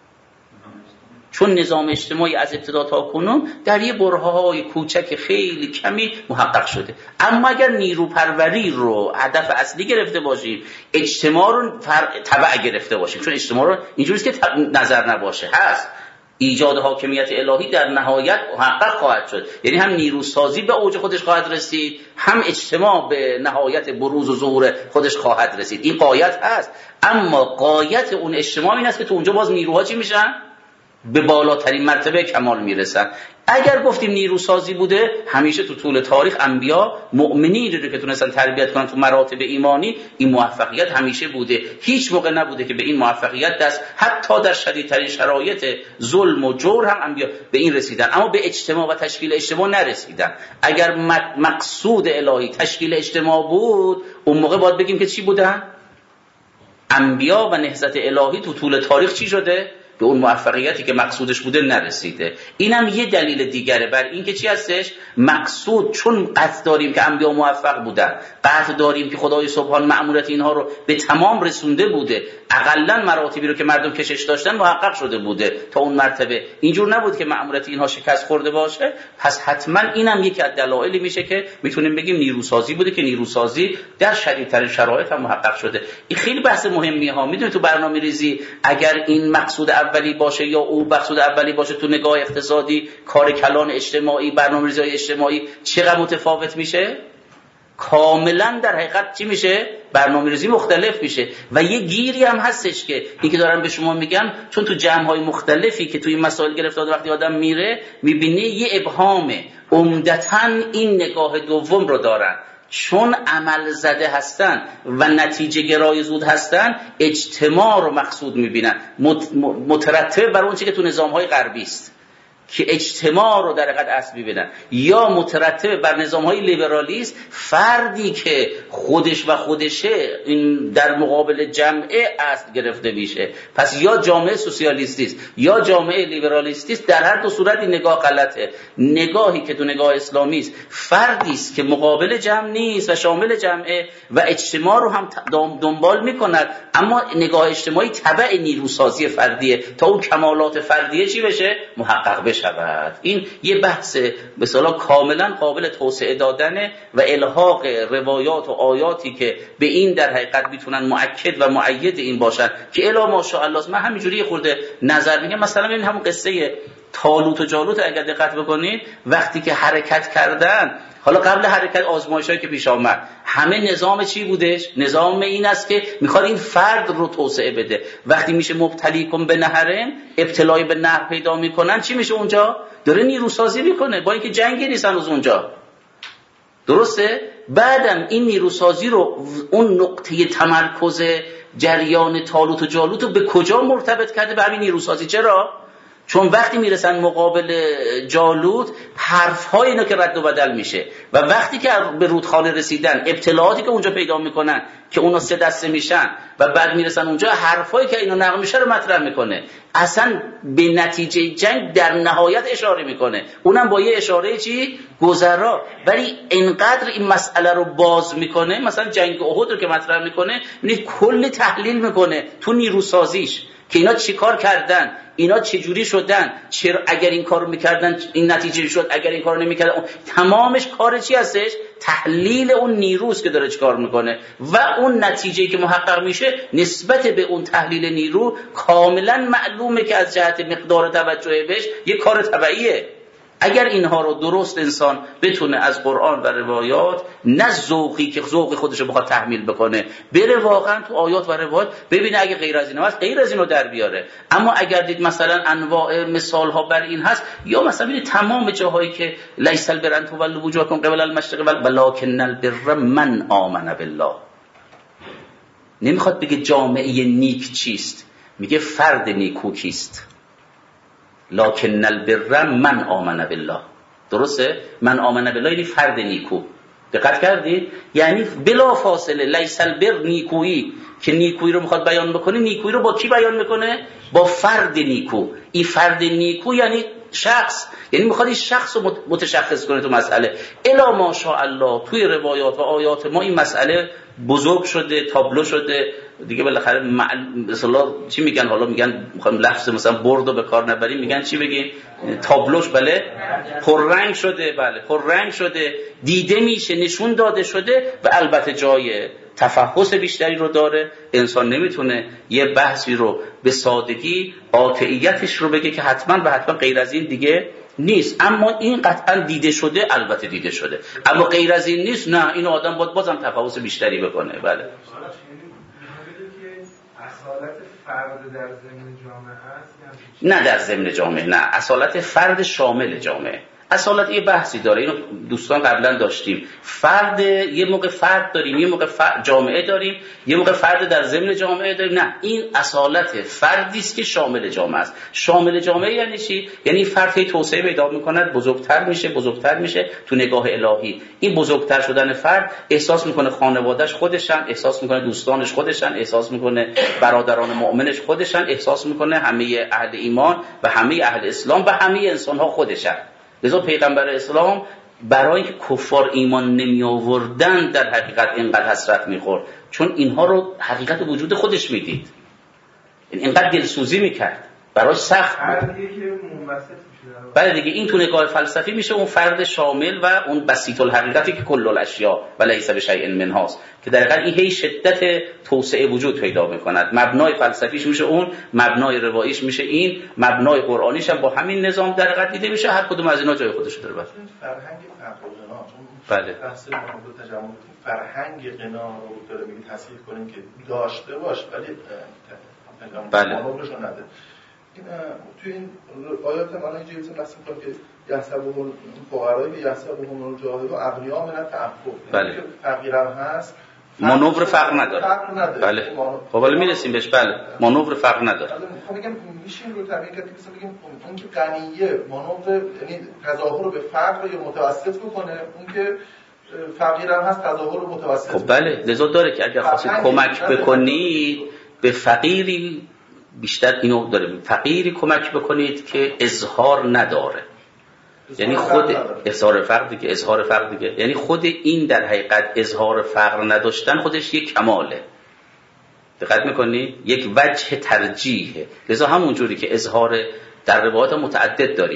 چون نظام اجتماعی از ابتدا تا کنون در یه برهه‌های کوچک خیلی کمی محقق شده. اما اگر نیروپروری رو هدف اصلی گرفته باشیم، اجتماع رو تبع گرفته باشیم، چون اجتماع رو اینجوریه که نظر نباشه هست، ایجاد حاکمیت الهی در نهایت محقق خواهد شد. یعنی هم نیروسازی به اوج خودش خواهد رسید، هم اجتماع به نهایت بروز و ظهور خودش خواهد رسید. این غایت هست. اما غایت اون اجتماع این است که تو اونجا باز نیروها چی میشن؟ به بالاترین مرتبه کمال میرسن. اگر گفتیم نیروسازی بوده، همیشه تو طول تاریخ انبیا مؤمنین رو که تونستن تربیت کنن تو مراتب ایمانی، این موفقیت همیشه بوده. هیچ موقع نبوده که به این موفقیت دست، حتی در شدیدترین شرایط ظلم و جور هم انبیا به این رسیدن، اما به اجتماع و تشکیل اجتماع نرسیدن. اگر مقصود الهی تشکیل اجتماع بود، اون موقع باید بگیم که چی بودن؟ انبیا و نهضت الهی تو طول تاریخ چی شده؟ به اون موفقیتی که مقصودش بوده نرسیده. اینم یه دلیل دیگره بر این که چی هستش؟ مقصود، چون قصد داریم که انبیا موفق بودن، قصد داریم که خدای سبحان مأموریت اینها رو به تمام رسونده بوده، اقلن مراتبی رو که مردم کشش داشتن محقق شده بوده تا اون مرتبه. اینجور نبود که مأموریت اینها شکست خورده باشه. پس حتما اینم یکی از دلایلی میشه که میتونیم بگیم نیروسازی بوده، که نیروسازی در شدیدترین شرایط هم محقق شده. این خیلی بحث مهمیه ها. میدونید تو برنامه‌ریزی اگر این مقصود اولی باشه یا او مقصود اولی باشه، تو نگاه اقتصادی، کار کلان اجتماعی، برنامه‌ریزی اجتماعی چقدر متفاوت میشه؟ کاملا در حقیقت چی میشه؟ برنامه‌ریزی مختلف میشه. و یه گیری هم هستش که این که دارم به شما میگم، چون تو جمع‌های مختلفی که توی مسائل گرفته وقتی آدم میره میبینه یه ابهامه، عمدتاً این نگاه دوم رو دارن، چون عمل زده هستن و نتیجه گرای زود هستن، اجتماع رو مقصود میبینن، مترتب بر اون چیزی که تو نظام‌های غربی است که اجتماع رو در حقیقت اصل می‌بینن، یا مترتب بر نظام‌های لیبرالیست، فردی که خودش و خودشه این در مقابل جمعه اصل گرفته میشه. پس یا جامعه سوسیالیستی است یا جامعه لیبرالیستی است. در هر دو صورت این نگاه غلطه. نگاهی که تو نگاه اسلامی است، فردی است که مقابل جمع نیست و شامل جمعه و اجتماع رو هم دنبال می‌کند، اما نگاه اجتماعی تبع نیروسازی فردیه تا اون کمالات فردیه چی بشه؟ محقق بشه. شود. این یه بحث به اصطلاح کاملا قابل توسعه دادنه و الحاق روایات و آیاتی که به این در حقیقت میتونن مؤکد و مؤید این باشن که الا ماشاءالله. من همینجوری خورده نظر میگم، مثلا این همون قصه طالوت و جالوت اگر دقت بکنید وقتی که حرکت کردن، حالا قبل حرکت آزمایشایی که پیش آمد همه نظام چی بودش؟ نظام این است که میخواد این فرد رو توسعه بده. وقتی میشه مبتلی کن به نهرن، ابتلای به نهر پیدا میکنن، چی میشه اونجا؟ داره نیروسازی میکنه، با اینکه جنگی نیست هنوز اونجا. درسته؟ بعدم این نیروسازی رو اون نقطه تمرکز جریان طالوت و جالوت رو به کجا مرتبط کرده؟ به همین نیروسازی. چرا؟ چون وقتی میرسن مقابل جالوت حرف‌های اینا که رد و بدل میشه و وقتی که به رودخانه رسیدن ابتلاعاتی که اونجا پیدا میکنن که اونا سه دسته میشن و بعد میرسن اونجا حرفایی که اینا نقل میشه رو مطرح میکنه، اصلا به نتیجه جنگ در نهایت اشاره میکنه، اونم با یه اشاره چی؟ گذرا. ولی اینقدر این مسئله رو باز میکنه، مثلا جنگ احد رو که مطرح میکنه یعنی کل تحلیل میکنه تو نیروسازیش که اینا چیکار کردن، اینا چجوری شدن، چرا اگر این کارو میکردن این نتیجه شد، اگر این کارو نمیکردن. تمامش کار چی هستش؟ تحلیل اون نیروست که داره چیکار میکنه و اون نتیجه‌ای که محقق میشه نسبت به اون تحلیل نیرو کاملا معلومه که از جهت مقدار توجه بهش یک کار طبیعیه. اگر اینها رو درست انسان بتونه از قرآن و روایات، نه ذوقی که ذوق خودش رو بخواد تحمیل بکنه، بره واقعا تو آیات و روایات ببینه اگه غیر از این هست غیر از اینو در بیاره. اما اگر دید مثلا انواع مثال ها بر این هست، یا مثلا ببینید تمام جاهایی که لیس البر ان تولوا وجوهکم قبل المشرق ولکن البر من آمن بالله، نمیخواد بگه جامعه نیک چیست، میگه فرد نیکو کیست. لکن البر من آمن بالله. درسته؟ من آمن بالله یعنی فرد نیکو. دقت کردید؟ یعنی بلا فاصله لیس البر نیکویی که نیکویی رو میخواد بیان بکنه، نیکویی رو با کی بیان میکنه؟ با فرد نیکو. این فرد نیکو یعنی شخص، یعنی میخواد این شخص رو متشخص کنه تو مسئله. الا ماشاءالله توی روایات و آیات ما این مسئله بزرگ شده، تابلو شده دیگه. بالاخره مثلا چی میگن، حالا میگن میخوام لفظ مثلا بردو به کار نبریم، میگن چی بگیم؟ تابلوش بله پررنگ شده، بله پررنگ شده، دیده میشه، نشون داده شده و البته جای تفحص بیشتری رو داره. انسان نمیتونه یه بحثی رو به سادگی قاطعیتش رو بگه که حتما و حتما غیر از این دیگه نیست. اما این قطعا دیده شده، البته دیده شده، اما غیر از این نیست، نه، اینو آدم باید بازم تفحص بیشتری بکنه. بله. اصالت فرد در ضمن جامعه است؟ نه در ضمن جامعه، نه، اصالت فرد شامل جامعه. اصالت یه بحثی داره، اینو دوستان قبلا داشتیم. فرد یه موقع فرد داریم، یه موقع فرد جامعه داریم، یه موقع فرد در ضمن جامعه داریم. نه، این اصالت فردی است که شامل جامعه است. شامل جامعه یعنی چی؟ یعنی فردی توسعه پیدا می‌کند، بزرگتر میشه، بزرگتر میشه تو نگاه الهی. این بزرگتر شدن فرد احساس میکنه خانواده‌اش خودشن، احساس میکنه دوستانش خودشن، احساس میکنه برادران مؤمنش خودشن، احساس میکنه همه اهل ایمان و همه اهل اسلام و همه انسان‌ها خودشن. لذا پیغمبر اسلام برای اینکه کفار ایمان نمی آوردن در حقیقت اینقدر حسرت میخورد، چون اینها رو حقیقت وجود خودش میدید، اینقدر دلسوزی میکرد، براش سخت بود. بعد دیگه این تو نگاه فلسفی میشه اون فرد شامل و اون بسیط الحقیقتی که کل الاشیاء و لیس بشیء منهاست، که در حقیقت این هی شدت توسعه وجود پیدا میکند. مبنای فلسفیش میشه اون، مبنای رواییش میشه این، مبنای قرآنیش هم با همین نظام در حقیقت دیده میشه. هر کدوم از اینا جای خودش داره. بله. فرهنگ فقر بله. بحث محبوب تجمع فرهنگ غنا رو داره میگه تصحیح کنیم که داشته باش ولی بله. مانورش رو نده. این توی این آیات من اینجوری مثلا بحث می‌کنم که یحسبهم فقرای یحسبهم الجاهل و اغنیا من التعفف. بله. فقیرم هست، مانور فقر نداره. فقر نداره. بله. خب حالا میرسیم بهش. بله. مانور فقر نداره. خب میگم میشه رو تعبیر کرد که مثلا بگیم اون که غنیه مانور یعنی تظاهر رو به فقر یا متوسط بکنه، اون که فقیرم هست تظاهر رو متوسط. خب بله، لذا داره که اگر خواستید کمک بکنید به فقیری، بیشتر اینو داره، فقیری کمک بکنید که اظهار نداره، یعنی خود اظهار فقر دیگه، اظهار فقر دیگه، یعنی خود این در حقیقت اظهار فقر نداشتن خودش یک کماله. دقت میکنی؟ یک وجه ترجیحه. لذا همون جوری که اظهار در روایات متعدد داریم،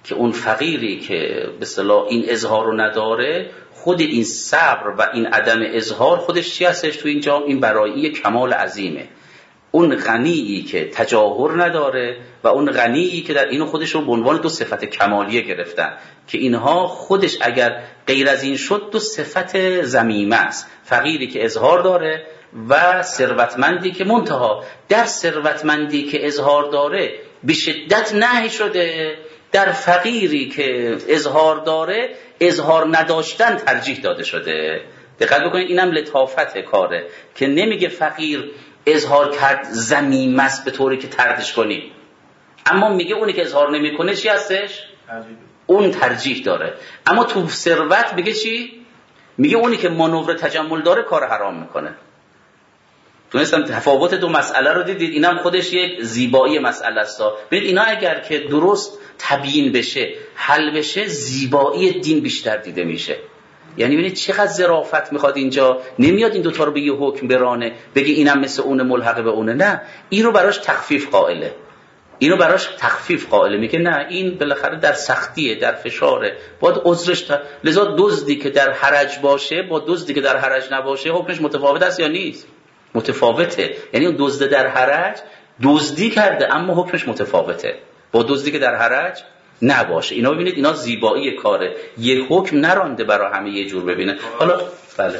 که اون فقیری که به اصطلاح این اظهار رو نداره، خود این صبر و این عدم اظهار خودش چی هستش تو اینجا؟ این برایی کمال عظیمه. اون غنیی که تجاهر نداره و اون غنیی که در اینو خودش رو به عنوان دو صفت کمالیه گرفتن که اینها خودش اگر غیر از این شد دو صفت ذمیمه است. فقیری که اظهار داره و ثروتمندی که منتها در ثروتمندی که اظهار داره به شدت نهی شده، در فقیری که اظهار داره اظهار نداشتن ترجیح داده شده. دقت بکنید اینم لطافت کاره که نمیگه فقیر اظهار کرد ذمیم است به طوری که طردش کنی، اما میگه اونی که اظهار نمیکنه چی هستش؟ ترجیح. اون ترجیح داره. اما تو ثروت میگه چی؟ میگه اونی که مانور تجمل داره کار حرام میکنه. تونستم تفاوت دو مسئله رو دیدید؟ اینم خودش یک زیبایی مسئله است. ببینید اینا اگر که درست تبیین بشه، حل بشه، زیبایی دین بیشتر دیده میشه. یعنی ببینید چقدر ظرافت میخواد اینجا. نمیاد این دوتا رو به یه حکم برانه بگی اینم مثل اونه ملحق به اونه، نه، اینو براش تخفیف قائله، اینو براش تخفیف قائله، میگه نه این بالاخره در سختیه، در فشاره، باید عذرش تا... لذا دزدی که در حرج باشه با دزدی که در حرج نباشه حکمش متفاوت است یا نیست؟ متفاوته. یعنی اون دزد در حرج دزدی کرده اما حکمش متفاوته با دزدی که در حرج نباشه. اینا ببینید اینا زیبایی کاره، یه حکم نرانده برای همه یه جور ببینه. حالا بله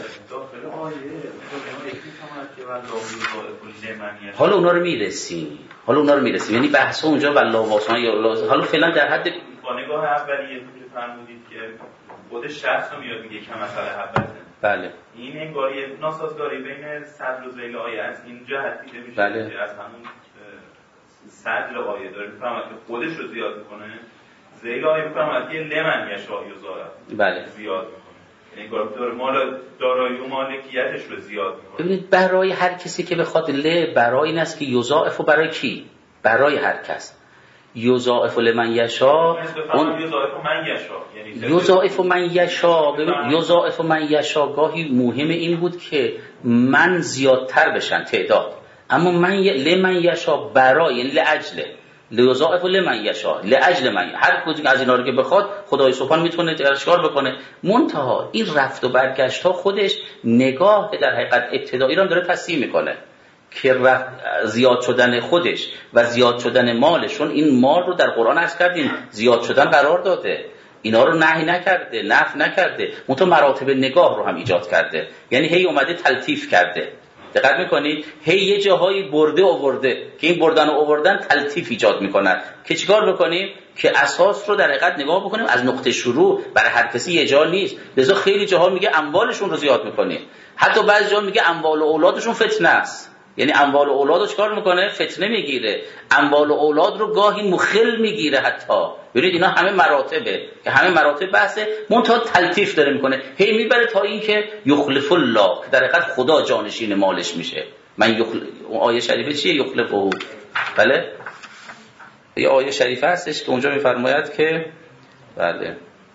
حالا اونا رو میرسیم حالا اونا رو میرسیم یعنی بحث اونجا والله واسه یا الله. حالا فعلا در حد با نگاه اولیه که فرمودید که خود شخص رو میاد میگه کم مسئله حبته. بله این انگاری ناسازگاری بین صدر و ذیل آیه از این جهت دیده میشه. بله. از همون صدر آیه داره میفهمد که خودش رو زیاد میکنه، ذیل آیه میفهمد که لمن یشاء یزاره بله زیاد میکنه، انگار داره مال دارایی و مالکیتش رو زیاد میکنه. ببینید برای هر کسی که بخواد ل برای این است که یضاعف برای کی؟ برای هر کس. یضاعف لمن یشاء اون یضاعف من یشاء یعنی یضاعف من یشاء. ببین یضاعف من یشاء گاهی مهم این بود که من زیادتر بشن تعداد، اما من ی... لمن یشاء برای یعنی لاجل لیضاعف لمن یشاء لاجل من، هر کدوم از اینا رو که بخواد خدای سبحان میتونه اشکار بکنه. منتها این رفت و برگشت ها خودش نگاه در حقیقت ابتدایی رو داره تصحیح میکنه که زیاد شدن خودش و زیاد شدن مالشون، این مال رو در قرآن عرض کردیم زیاد شدن قرار داده، اینا رو نهی نکرده، نفی نکرده، منتها مراتب نگاه رو هم ایجاد کرده. یعنی هی اومده تلطیف کرده. دقت میکنید هی یه جاهایی برده آورده که این بردن و آوردن تلطیف ایجاد میکنن که چیکار بکنیم که اساس رو در حقیقت نگاه بکنیم از نقطه شروع. برای هر کسی یه جا نیست، لذا خیلی جاها میگه اموالشون رو زیاد میکنیم، حتی بعضی جا میگه اموال و اولادشون فتنه است. یعنی اموال و اولاد رو چیکار میکنه؟ فتنه میگیره. اموال و اولاد رو گاهی مخل میگیره حتی. ببینید اینا همه مراتبه که همه مراتب بحثه، منتها تلطیف داره میکنه، هی میبره تا اینکه یخلف الله که در حقیقت خدا جانشین مالش میشه. من یخل... آیه شریفه چیه؟ یخلفه. بله یه آیه شریفه هستش که اونجا میفرماید که بله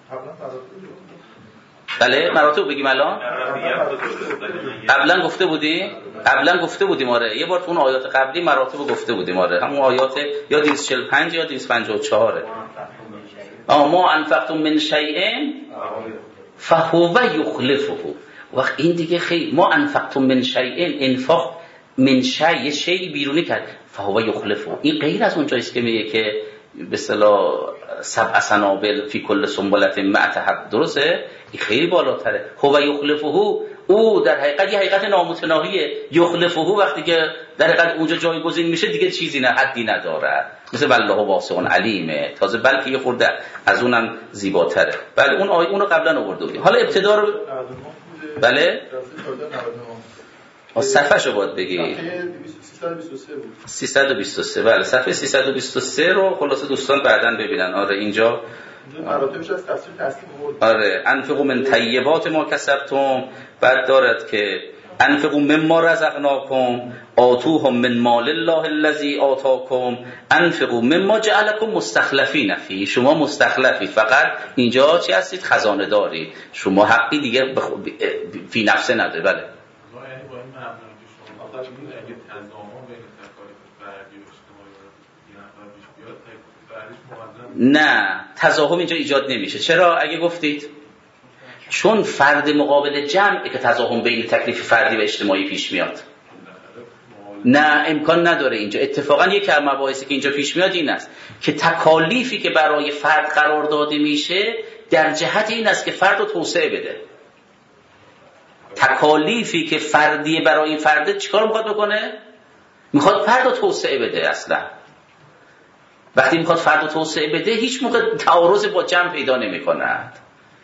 بله مراتب بگیم الان. قبلا گفته بودی؟ قبلا گفته بودیم آره، یه بار تو اون آیات قبلی مراتب گفته بودیم آره، همون آیات یا دویست و چهل و پنج یا دویست و پنجاه و چهار. آ ما انفقتم من شیء فهو یخلفه. وقت این دیگه خیلی ما انفقتم من شیء، انفاق من شیء شیء بیرونی کرد، فهو یخلفه. این غیر از اونجایی است که میگه که به اصطلاح سبع سنابل فی کل سنبلة مئة حب، درسته؟ این خیلی بالاتره. هو یخلفه، او در حقیقت یه حقیقت نامتناهیه. یخلفه وقتی که در حقیقت اونجا جایگزین میشه دیگه چیزی نه، حدی نداره، مثل والله واسع علیمه، تازه بلکه یه خورده از اونم زیباتره. بله اون آیه اونو قبلا آورده بودیم. حالا ابتدا رو بله صفحه شو باید بگی سیصد و بیست و سه. بله صفحه سیصد و بیست و سه رو خلاصه دوستان بعداً ببینن. آره اینجا مراتبش از تفسیر تصدیق بود. آره انفقوا من طیبات ما کسبتم، بعد دارد که انفقوا مما رزقناکم آتوهم من مال الله الذی آتاکم انفقوا مما جعلکم مستخلفین فیه. شما مستخلفی، فقط اینجا چی هستید؟ خزانه داری، شما حقی دیگه بخ... فی نفسه نداره. بله فردی و اجتماعی و یه نفر پیش بیاد بعدش مقدم نه تضاهم اینجا ایجاد نمیشه. چرا؟ اگه گفتید چون فرد مقابل جمعه که تضاهم بین تکلیف فردی و اجتماعی پیش میاد. نه امکان نداره اینجا. اتفاقا یک از مباحثی که اینجا پیش میاد این است که تکالیفی که برای فرد قرار داده میشه در جهت این است که فرد رو توسعه بده. تکالیفی که فردی برای این فرد چیکار میخواد بکنه؟ میخواد فرد رو توسعه بده. اصلا وقتی میخواد فرد رو توسعه بده هیچ موقع تعارض با جمع پیدا نمی کند.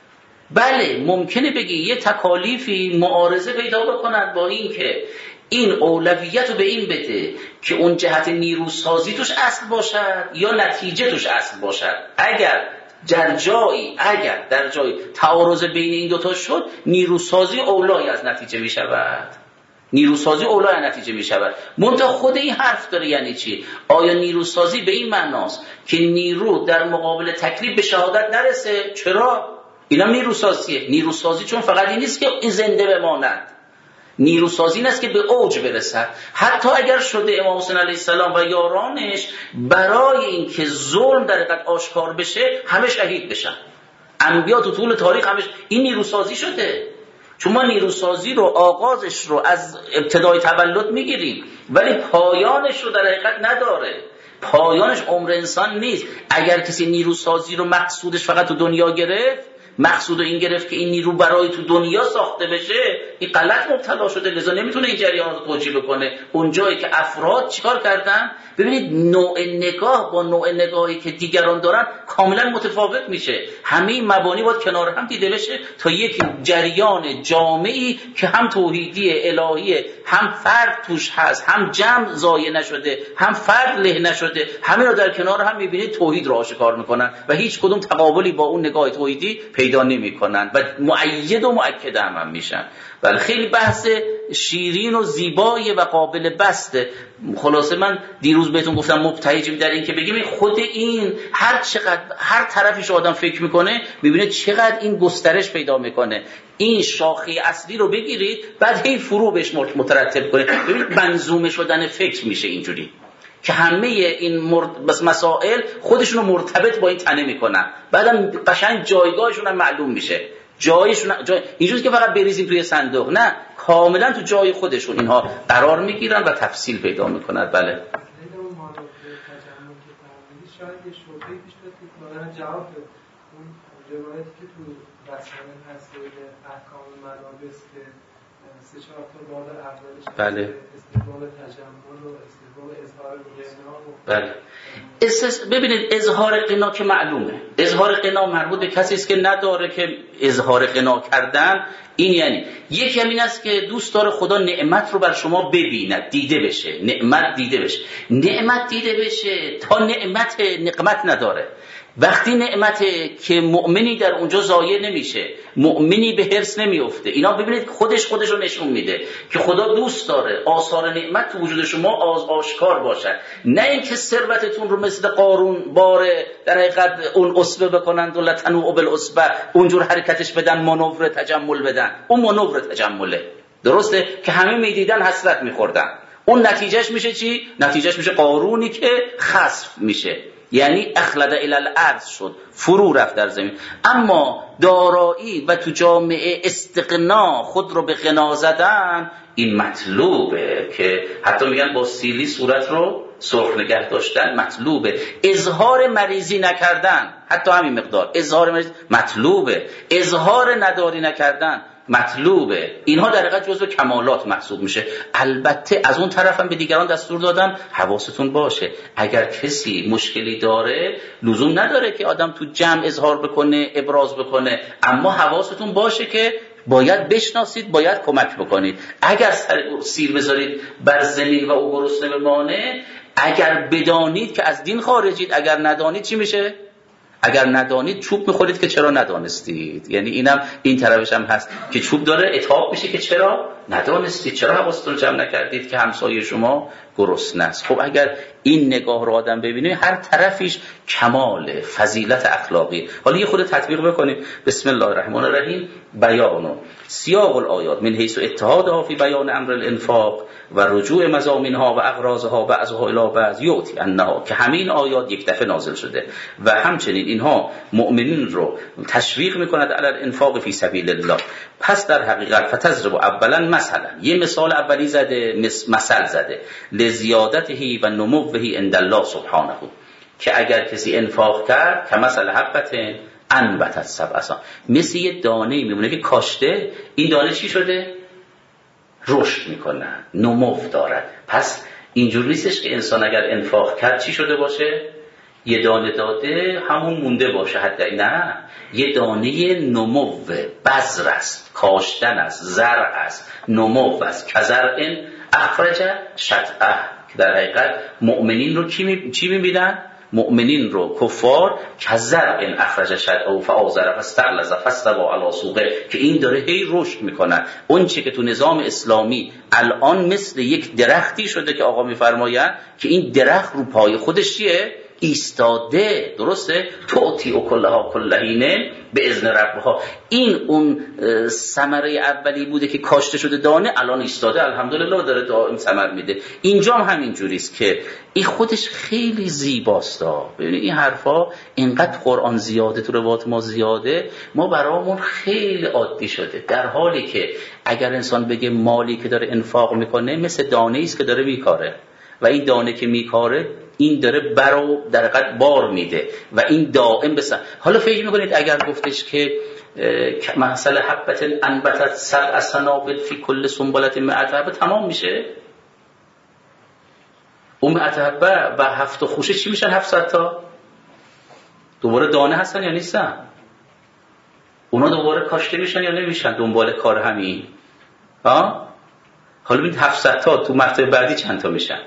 بله ممکنه بگی یه تکالیفی معارضه پیدا بکند با این که این اولویت رو به این بده که اون جهت نیروسازی توش اصل باشد یا نتیجه توش اصل باشد. اگر در جایی اگر در جایی تعارض بین این دوتا شد نیروسازی اولای از نتیجه می شود. نیروسازی اولای از نتیجه می شود. منتها خود این حرف داره یعنی چی؟ آیا نیروسازی به این معناست که نیرو در مقابل تکلیف به شهادت نرسه؟ چرا؟ اینا نیروسازیه. نیروسازی چون فقط این نیست که این زنده بماند، نیروسازی این است که به اوج برسد. حتی اگر شده امام حسین علیه السلام و یارانش برای این که ظلم در حقیقت آشکار بشه همه شهید بشن، انبیا تو طول تاریخ همش این نیروسازی شده. چون ما نیروسازی رو آغازش رو از ابتدای تولد میگیریم ولی پایانش رو در حقیقت نداره. پایانش عمر انسان نیست. اگر کسی نیروسازی رو مقصودش فقط تو دنیا گرفت، مقصود این گرفت که این نیرو برای تو دنیا ساخته بشه، این غلط مبتلا شده، لذا نمیتونه این جریان رو توجیه بکنه. اون جایی که افراد چیکار کردن؟ ببینید نوع نگاه با نوع نگاهی که دیگران دارن کاملا متفاوت میشه. همه این مبانی باید کنار هم دیده بشه تا یک جریان جامعی که هم توحیدی الهی، هم فرد توش هست، هم جمع ضایع نشده، هم فرد له نشده، همه رو در کنار هم میبینید توحید رو آشکار میکنن و هیچ کدوم تقابلی با اون نگاه توحیدی پیدا نمیکنن و مؤید و مؤکد هم, هم میشن. ولی خیلی بحث شیرین و زیبایی و قابل بسته. خلاصه من دیروز بهتون گفتم مبتهجیم در این که بگیم خود این هر چقدر هر طرفیش آدم فکر میکنه میبینه چقدر این گسترش پیدا میکنه. این شاخه اصلی رو بگیرید بعد هی فرو بهش مترتب کنید. ببینید منظومه شدن فکر میشه اینجوری که همه این مرد... بس مسائل خودشون رو مرتبط با این تنه میکنن، بعدم قشنگ جایگاهشون هم معلوم میشه. جایشون جای... اینجوری که فقط بریزیم توی صندوق، نه، کاملا تو جای خودشون اینها قرار میگیرن و تفصیل پیدا میکنن. بله شاید یه شبهه پیش بیاد که جواب اون روایتی که تو رسانه هست که احکام ملابس که سه چهار تا باب اولش بله استقبال تجمل و استقبال اظهار قنا و بله اساس ببینید اظهار قنا که معلومه. اظهار قنا مربوط به کسی است که نداره که اظهار قنا کردن. این یعنی یکی همین است که دوست داره خدا نعمت رو بر شما ببیند، دیده بشه، نعمت دیده بشه. نعمت دیده بشه تا نعمت نقمت نداره. وقتی نعمته که مؤمنی در اونجا ضایع نمیشه، مؤمنی به حرص نمیفته. اینا ببینید خودش خودش رو نشون میده که خدا دوست داره آثار نعمت تو وجود شما آز آشکار باشد، نه اینکه ثروتتون رو مثل قارون باره در حقیقت اون اسبه بکنند و لتنوع بالاسبه اونجور حرکتش بدن، مانور تجمل بدن. اون مانور تجمله، درسته که همه میدیدن حسرت میخوردن. اون نتیجهش میشه چی؟ نتیجهش میشه قارونی که خسف میشه، یعنی اخلد الی الارض شد، فرو رفت در زمین. اما دارایی و تو جامعه استغنا، خود رو به غنا زدن، این مطلوبه که حتی میگن با سیلی صورت رو سرخ نگه داشتن مطلوبه. اظهار مریضی نکردن، حتی همین مقدار اظهار مریضی مطلوبه. اظهار نداری نکردن مطلوبه. اینها در حقیقت جزو کمالات محسوب میشه. البته از اون طرف هم به دیگران دستور دادم حواستون باشه اگر کسی مشکلی داره لزوم نداره که آدم تو جمع اظهار بکنه، ابراز بکنه، اما حواستون باشه که باید بشناسید، باید کمک بکنید. اگر سیر بذارید بر زمین و او گرسنه بمانه، اگر بدانید که از دین خارجید، اگر ندانید چی میشه؟ اگر ندانید چوب میخورید که چرا ندانستید. یعنی اینم این طرفش هم هست که چوب داره اتهام میشه که چرا ندانستید، چرا حواستون جمع نکردید که همسایه شما گرسنه است. خب اگر این نگاه رو آدم ببینه هر طرفیش کمال فضیلت اخلاقی. حالا یه خود تطبیق بکنیم. بسم الله الرحمن الرحیم. بیان سیاق الآیات من حیث اتحادها فی بیان امر الانفاق و رجوع مضامینها و اغراضها بعضها الی بعض یؤتی انها، که همین آیات یک دفعه نازل شده و همچنین اینها مؤمنین رو تشویق میکند علی الانفاق فی سبیل الله. پس در حقیقت فتضرب اولا مثلا، یه مثال اولی زده، مثل زده لزیادته و نموه عند الله سبحانه، که اگر کسی انفاق کرد که مثل حبت انبتت سبع سنابل، مثل یه دانه میمونه که کاشته، این دانه چی شده؟ رشد میکنه، نمو دارد. پس اینجور نیستش که انسان اگر انفاق کرد چی شده باشه؟ یه دانه داده همون مونده باشه، حتی نه، یه دانه نمو، بذر است، کاشتن است، زرع است، نمو است. کزرع اخرج شطأه، که در حقیقت مؤمنین رو چی می... چی میبینن؟ مؤمنین رو کفار کزرع اخرج شطأه فآزره فاستغلظ فاستوى علی سوقه، که این داره هی رشد میکنه. اون چی که تو نظام اسلامی الان مثل یک درختی شده که آقا میفرمایند که این درخت رو پای خودش چیه؟ ایستاده. درسته؟ توتی و کلها کلهینه به اذن ربها. این اون ثمره اولی بوده که کاشته شده دانه، الان ایستاده، الحمدلله داره دائم ثمر میده. اینجا هم همین جوریست که این خودش خیلی زیباست. ببینید این حرفا اینقدر قرآن زیاده، تو روایات ما زیاده، ما برامون خیلی عادی شده، در حالی که اگر انسان بگه مالی که داره انفاق میکنه مثل دانه‌ای است که داره میکاره و این دانه که میکاره این داره برو در حقیقت بار میده و این دائم بسن. حالا فکر میکنید اگر گفتش که مثلا حبت انبتت سبع سنابل فی کل سنبلة مئة حبه، تمام میشه؟ اون مئة حبه و هفت خوشه چی میشن؟ هفتصد تا دوباره دانه هستن یا نیستن؟ اونا دوباره کاشته میشن یا نمیشن دنبال کار همین؟ ها؟ حالا ببینید هفتصد تا تو مرتبه بعدی چند تا میشن؟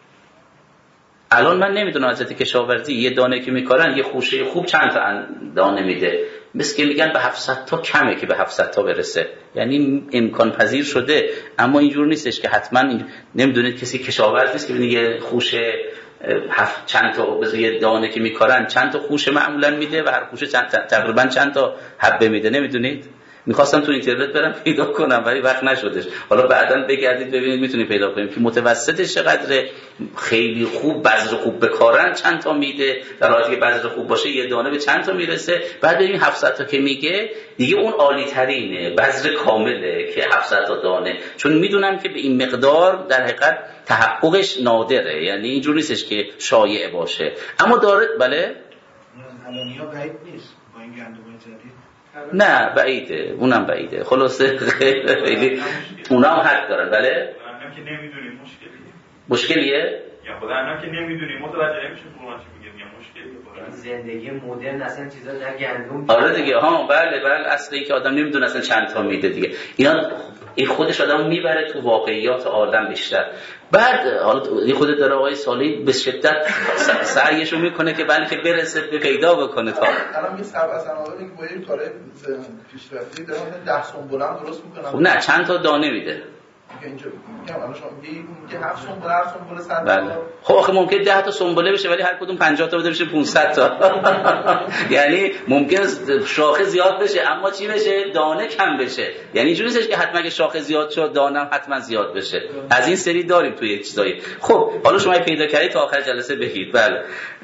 الان من نمیدونم حضرت کشاورزی یه دانه که میکارن یه خوشه خوب چند تا دانه میده، مثل که میگن به هفتصد تا کمه که به هفتصد تا برسه، یعنی امکان پذیر شده. اما اینجور نیستش که حتما این... نمیدونید کسی کشاورز نیست که ببینید یه خوشه هفت چند تا بذار یه دانه که میکارن چند تا خوشه معمولا میده و هر خوشه چند تقریبا چند تا حبه میده، نمیدونید؟ میخواستم تو اینترنت برم پیدا کنم ولی وقت نشدش. حالا بعداً بگردید ببینید میتونید پیدا کنید که متوسطش چقدر. خیلی خوب بذر خوب بکارن چند تا میده، در حالی که بذر خوب باشه یه دانه به چند تا میرسه. بعد ببین هفتصد تا که میگه دیگه اون عالی ترینه، بذر کامله که هفتصد تا دانه، چون میدونم که به این مقدار در حقیقت تحققش نادره، یعنی اینجوری نیستش که شایع باشه. اما داره بله الانیا بعید نیست با این گندم جدید. نه بعیده، اونم بعیده. خلاصه خیلی اونا هم حق دارن. بله الان که نمیدونیم مشکلیه. مشکلیه؟ یا خدا الان که نمیدونیم متوجه نمیشیم قرآن چی میگه، یا مشکلیه. زندگی مدرن اصلا چیزا نه گندم. آره دیگه ها بله بله اصلی که آدم نمیدونه اصلا چند تا میده دیگه. اینا این خودش آدم میبره تو واقعیات آدم بیشتر. بعد حالا این خودت داره آقای صالحی به شدت سعیشو میکنه که بلکه برسه به پیدا بکنه. تا الان میگه سبع سنابل که با این کارهای پیشرفتی دارن ده سنبله هم درست میکنن. خب نه چند تا دانه میده اینجا میگم الان شما میگه هفت سنبله هر سنبله صد بله. خب آخه ممکن ده تا سنبله بشه ولی هر کدوم پنجاه تا بده بشه پانصد تا یعنی ممکن شاخه زیاد بشه اما چی بشه؟ دانه کم بشه. یعنی اینجوری نیست که حتما که شاخه زیاد شد دانه هم حتما زیاد بشه. از این سری داریم توی یک چیزایی. خب حالا شما پیدا کردید تا آخر جلسه بگید. بله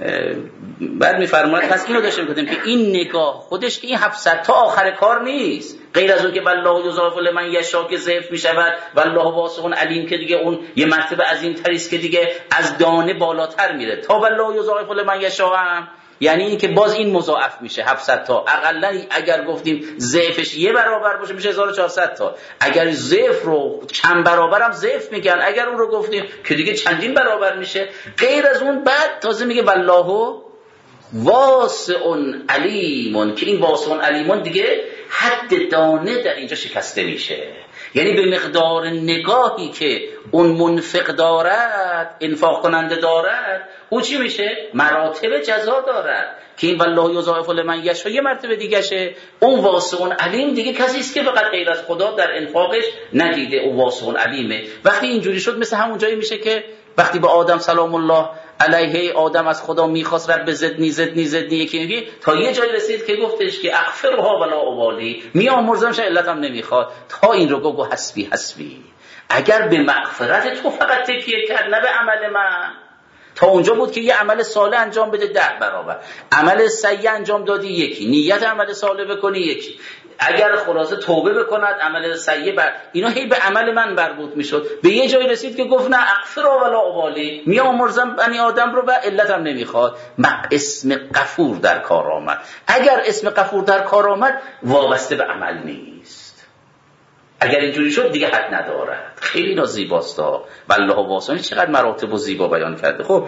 بعد میفرماید پس اینو داشتیم گفتیم که این نگاه خودش که این هفتصد تا آخر کار نیست، غیر از اون که والله یضاعف لمن یشاء که ضعف میشود، والله واسع علیم که دیگه اون یه مرتبه عظیم‌تر است که دیگه از دانه بالاتر میره، تا والله یضاعف لمن یشاء هم یعنی این که باز این مضاعف میشه هفتصد تا. اقلا اگر گفتیم ضعفش یه برابر باشه میشه هزار و چهارصد تا. اگر ضعف رو چند برابر هم ضعف میگن، اگر اون رو گفتیم که دیگه چندین برابر میشه. غیر از اون بعد تازه میگه والله واسع علیم که این واسع علیم دیگه حد دانه در اینجا شکسته میشه. یعنی به مقدار نگاهی که اون منفق دارد، انفاق کننده دارد، او چی میشه؟ مراتب جزا دارد که این والله یضاعف لمن یشاء یه مرتبه دیگه شه. اون واسع علیم دیگه کسی است که فقط غیر از خدا در انفاقش ندیده، او واسع علیمه. وقتی اینجوری شد مثل همون جایی میشه که وقتی به آدم سلام الله علیه آدم از خدا میخواست رب زدنی زدنی زدنی یکی یکی تا یه جای رسید که گفتش که اغفرها ولا ابالی، میامرزمش علتم نمیخواد، تا این رو گفت حسبی حسبی. اگر به مغفرت تو فقط تکیه کرد نه به عمل من، تا اونجا بود که یه عمل صالح انجام بده ده برابر، عمل سیئ انجام دادی یکی، نیت عمل صالح بکنی یکی، اگر خلاصه توبه بکند عمل سیئ بر اینا هی به عمل من مربوط میشد. به یه جای رسید که گفت نه اغفرها ولا ابالی، میامرزم بنی آدم رو و علتم نمیخواد. اسم غفور در کار آمد. اگر اسم غفور در کار آمد وابسته به عمل نیست. اگر اینجوری شد دیگه حد ندارد. خیلی اینا زیباست ها. والله واسانی چقدر مراتب و زیبا بیان کرده. خب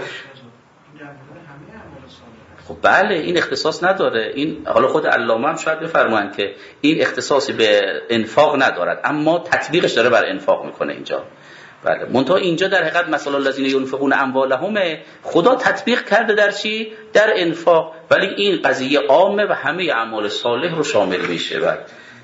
خب بله این اختصاص نداره. این حالا خود علامه هم شاید بفرمایند که این اختصاصی به انفاق ندارد، اما تطبیقش داره بر انفاق میکنه اینجا. بله منتها اینجا در حقیقت مثلا الذین ينفقون اموالهم خدا تطبیق کرده در چی؟ در انفاق، ولی این قضیه عامه و همه اعمال صالح رو شامل میشه. بله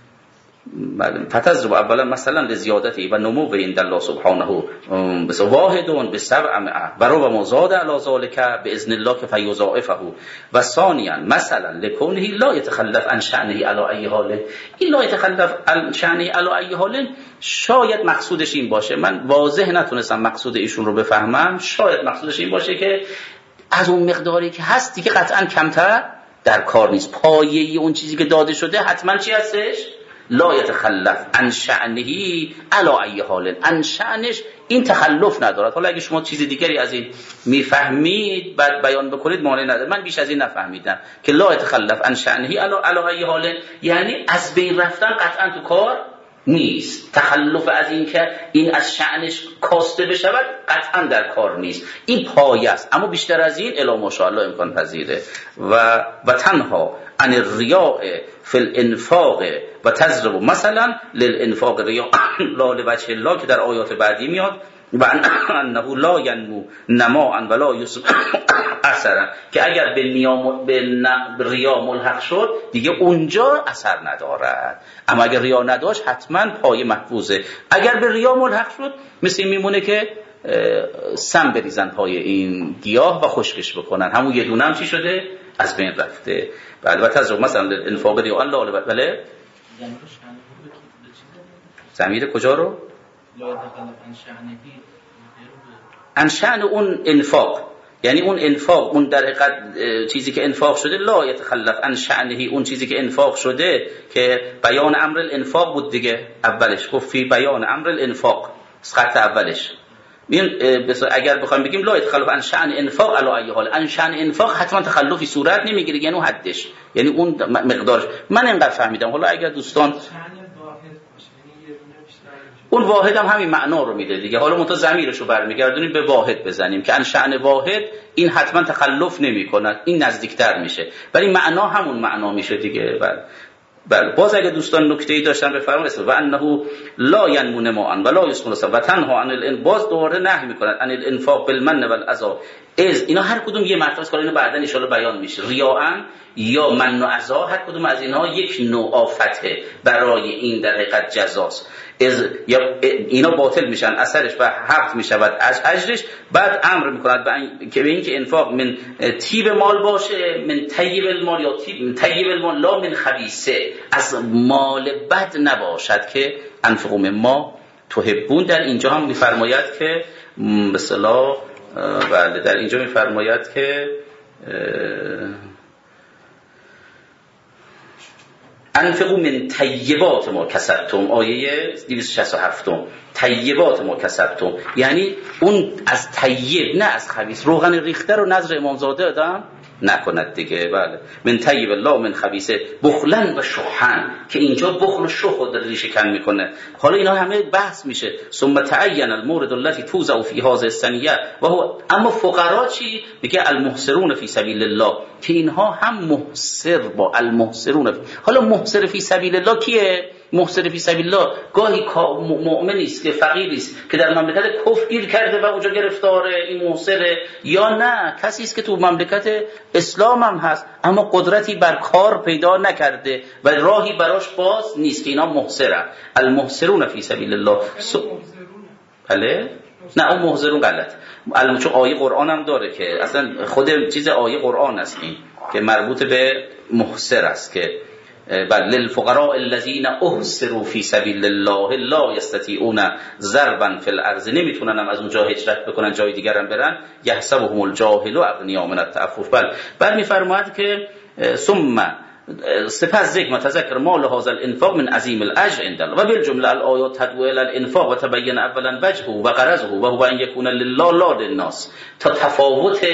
فتضرب اولا مثلا لزیادتی و نمو به عند الله سبحانه بس واحدون به سبع مئه و ربع مزاد علی ذلک باذن الله که فیضاعفه و ثانیا مثلا لکونه لا يتخلف عن شأنه علی ای حال. این لا يتخلف عن شأنه علی ای حال شاید مقصودش این باشه، من واضح نتونستم مقصود ایشون رو بفهمم، شاید مقصودش این باشه که از اون مقداری که هست دیگه قطعا کمتر در کار نیست. پایه اون چیزی که داده شده حتما چی هستش؟ لا يتخلف عن شأنه علی ای حال. عن شأنش این تخلف ندارد. حالا اگه شما چیز دیگری از این میفهمید بعد بیان بکنید مانع نداره. من بیش از این نفهمیدم که لا يتخلف عن شأنه علی ای حال یعنی از بین رفتن قطعا تو کار نیست. تخلف از این که این از شأنش کاسته بشود قطعا در کار نیست. این پایه است، اما بیشتر از این الی ماشاءالله امکان پذیره. و و تنها عن الریاء فی الانفاق و تضرب مثلا للانفاق ریاء لا لوجه الله که در آیات بعدی میاد و انه لا ینمو نماء ولا یصب اثرا که اگر به نیام به ریا ملحق شد دیگه اونجا اثر ندارد، اما اگر ریا نداشت حتما پای محفوظه. اگر به ریا ملحق شد مثل میمونه که سم بریزن پای این گیاه و خشکش بکنن، همون یه دونه هم چی شده؟ از بین رفته. بله و تضرب مثلا انفاق ریا الله بله ضمیر کجا رو؟ عن شأن اون انفاق، یعنی اون انفاق اون در حقیقت چیزی که انفاق شده لا يتخلف عن شأنه، اون چیزی که انفاق شده که بیان امر الانفاق بود دیگه، اولش گفت فی بیان امر الانفاق خط اولش. اگر بخوایم بگیم لا يتخلف عن شأن انفاق علی ای حال، عن شأن انفاق حتما تخلفی صورت نمیگیره، یعنی اون حدش، یعنی اون مقدارش. من اینقدر فهمیدم. حالا اگر دوستان اون واحد هم همین معنا رو میده دیگه، حالا منتها ضمیرش رو برمیگردونیم به واحد بزنیم که ان شأن واحد این حتما تخلف نمی‌کند، این نزدیکتر میشه، ولی معنا همون معنا میشه دیگه. بله بله باز اگه دوستان نکته‌ای داشتن بفرمایید. و انه لا ینمو نماء ولا یسمن و تنها عن الان، باز دوباره نهی میکنن عن الانفاق بالمن والاذى. از اینا هر کدوم یه مطلب است که اینو بعداً ان شاءالله بیان میشه. ریاء یا من و عزا هر کدوم از اینها یک نوع آفته برای این در حقیقت جزاست. از یا اینا باطل میشن، اثرش و حبط میشود از اجرش. بعد امر میکند که به این که انفاق من طیب مال باشه، من طیب المال یا طیب طیب المال لا من خبیثه، از مال بد نباشد که انفقوا مما تحبون. در اینجا هم میفرماید که به اصطلاح بله در اینجا میفرماید که انفقوا من طیبات ما کسبتم، آیه دویست و شصت و هفت. طیبات ما کسبتم یعنی اون از طیب نه از خبیث. روغن ریخته رو نظر امامزاده آدم نکند دیگه. بله من طیب الله من خبیثه بخلا و شحن، که اینجا بخل و شح رو ریشه کن میکنه. حالا اینا همه بحث میشه. ثم تعین المورد التي توزع في هذه السنیه و هو، اما فقرا چی میگه؟ المحسرون فی سبیل الله، که اینها هم محسر با المحسرون فی. حالا محسر فی سبیل الله کیه؟ محسر فی سبیل الله گاهی مؤمنی است که فقیری است که در مملکت کفر گیر کرده و اونجا گرفتاره، این محسره. یا نه کسی است که تو مملکت اسلام هم هست اما قدرتی بر کار پیدا نکرده و راهی براش باز نیست، که اینا محسرن. المحسرون فی سبیل الله. بله نه اون محضرون غلط. الان چون آیه قرآن هم داره که اصلا خود چیز آیه قرآن است این که مربوط به محصر است که بل للفقراء الذين احصروا في سبيل الله لا يستطيعون ضربا في الارض، نمیتونن هم از اونجا هجرت بکنن جای دیگر هم برن، یحسبهم الجاهل اغنیاء من التعفف. بل بل میفرماید که ثم سپس ذکر متذکر ما لهذا الانفاق من عظیم الاجر عند الله و بالجمله الآیات تدعو الى الانفاق و تبین اولا وجهه و غرضه و هو ان یکون لله لا للناس. تا تفاوت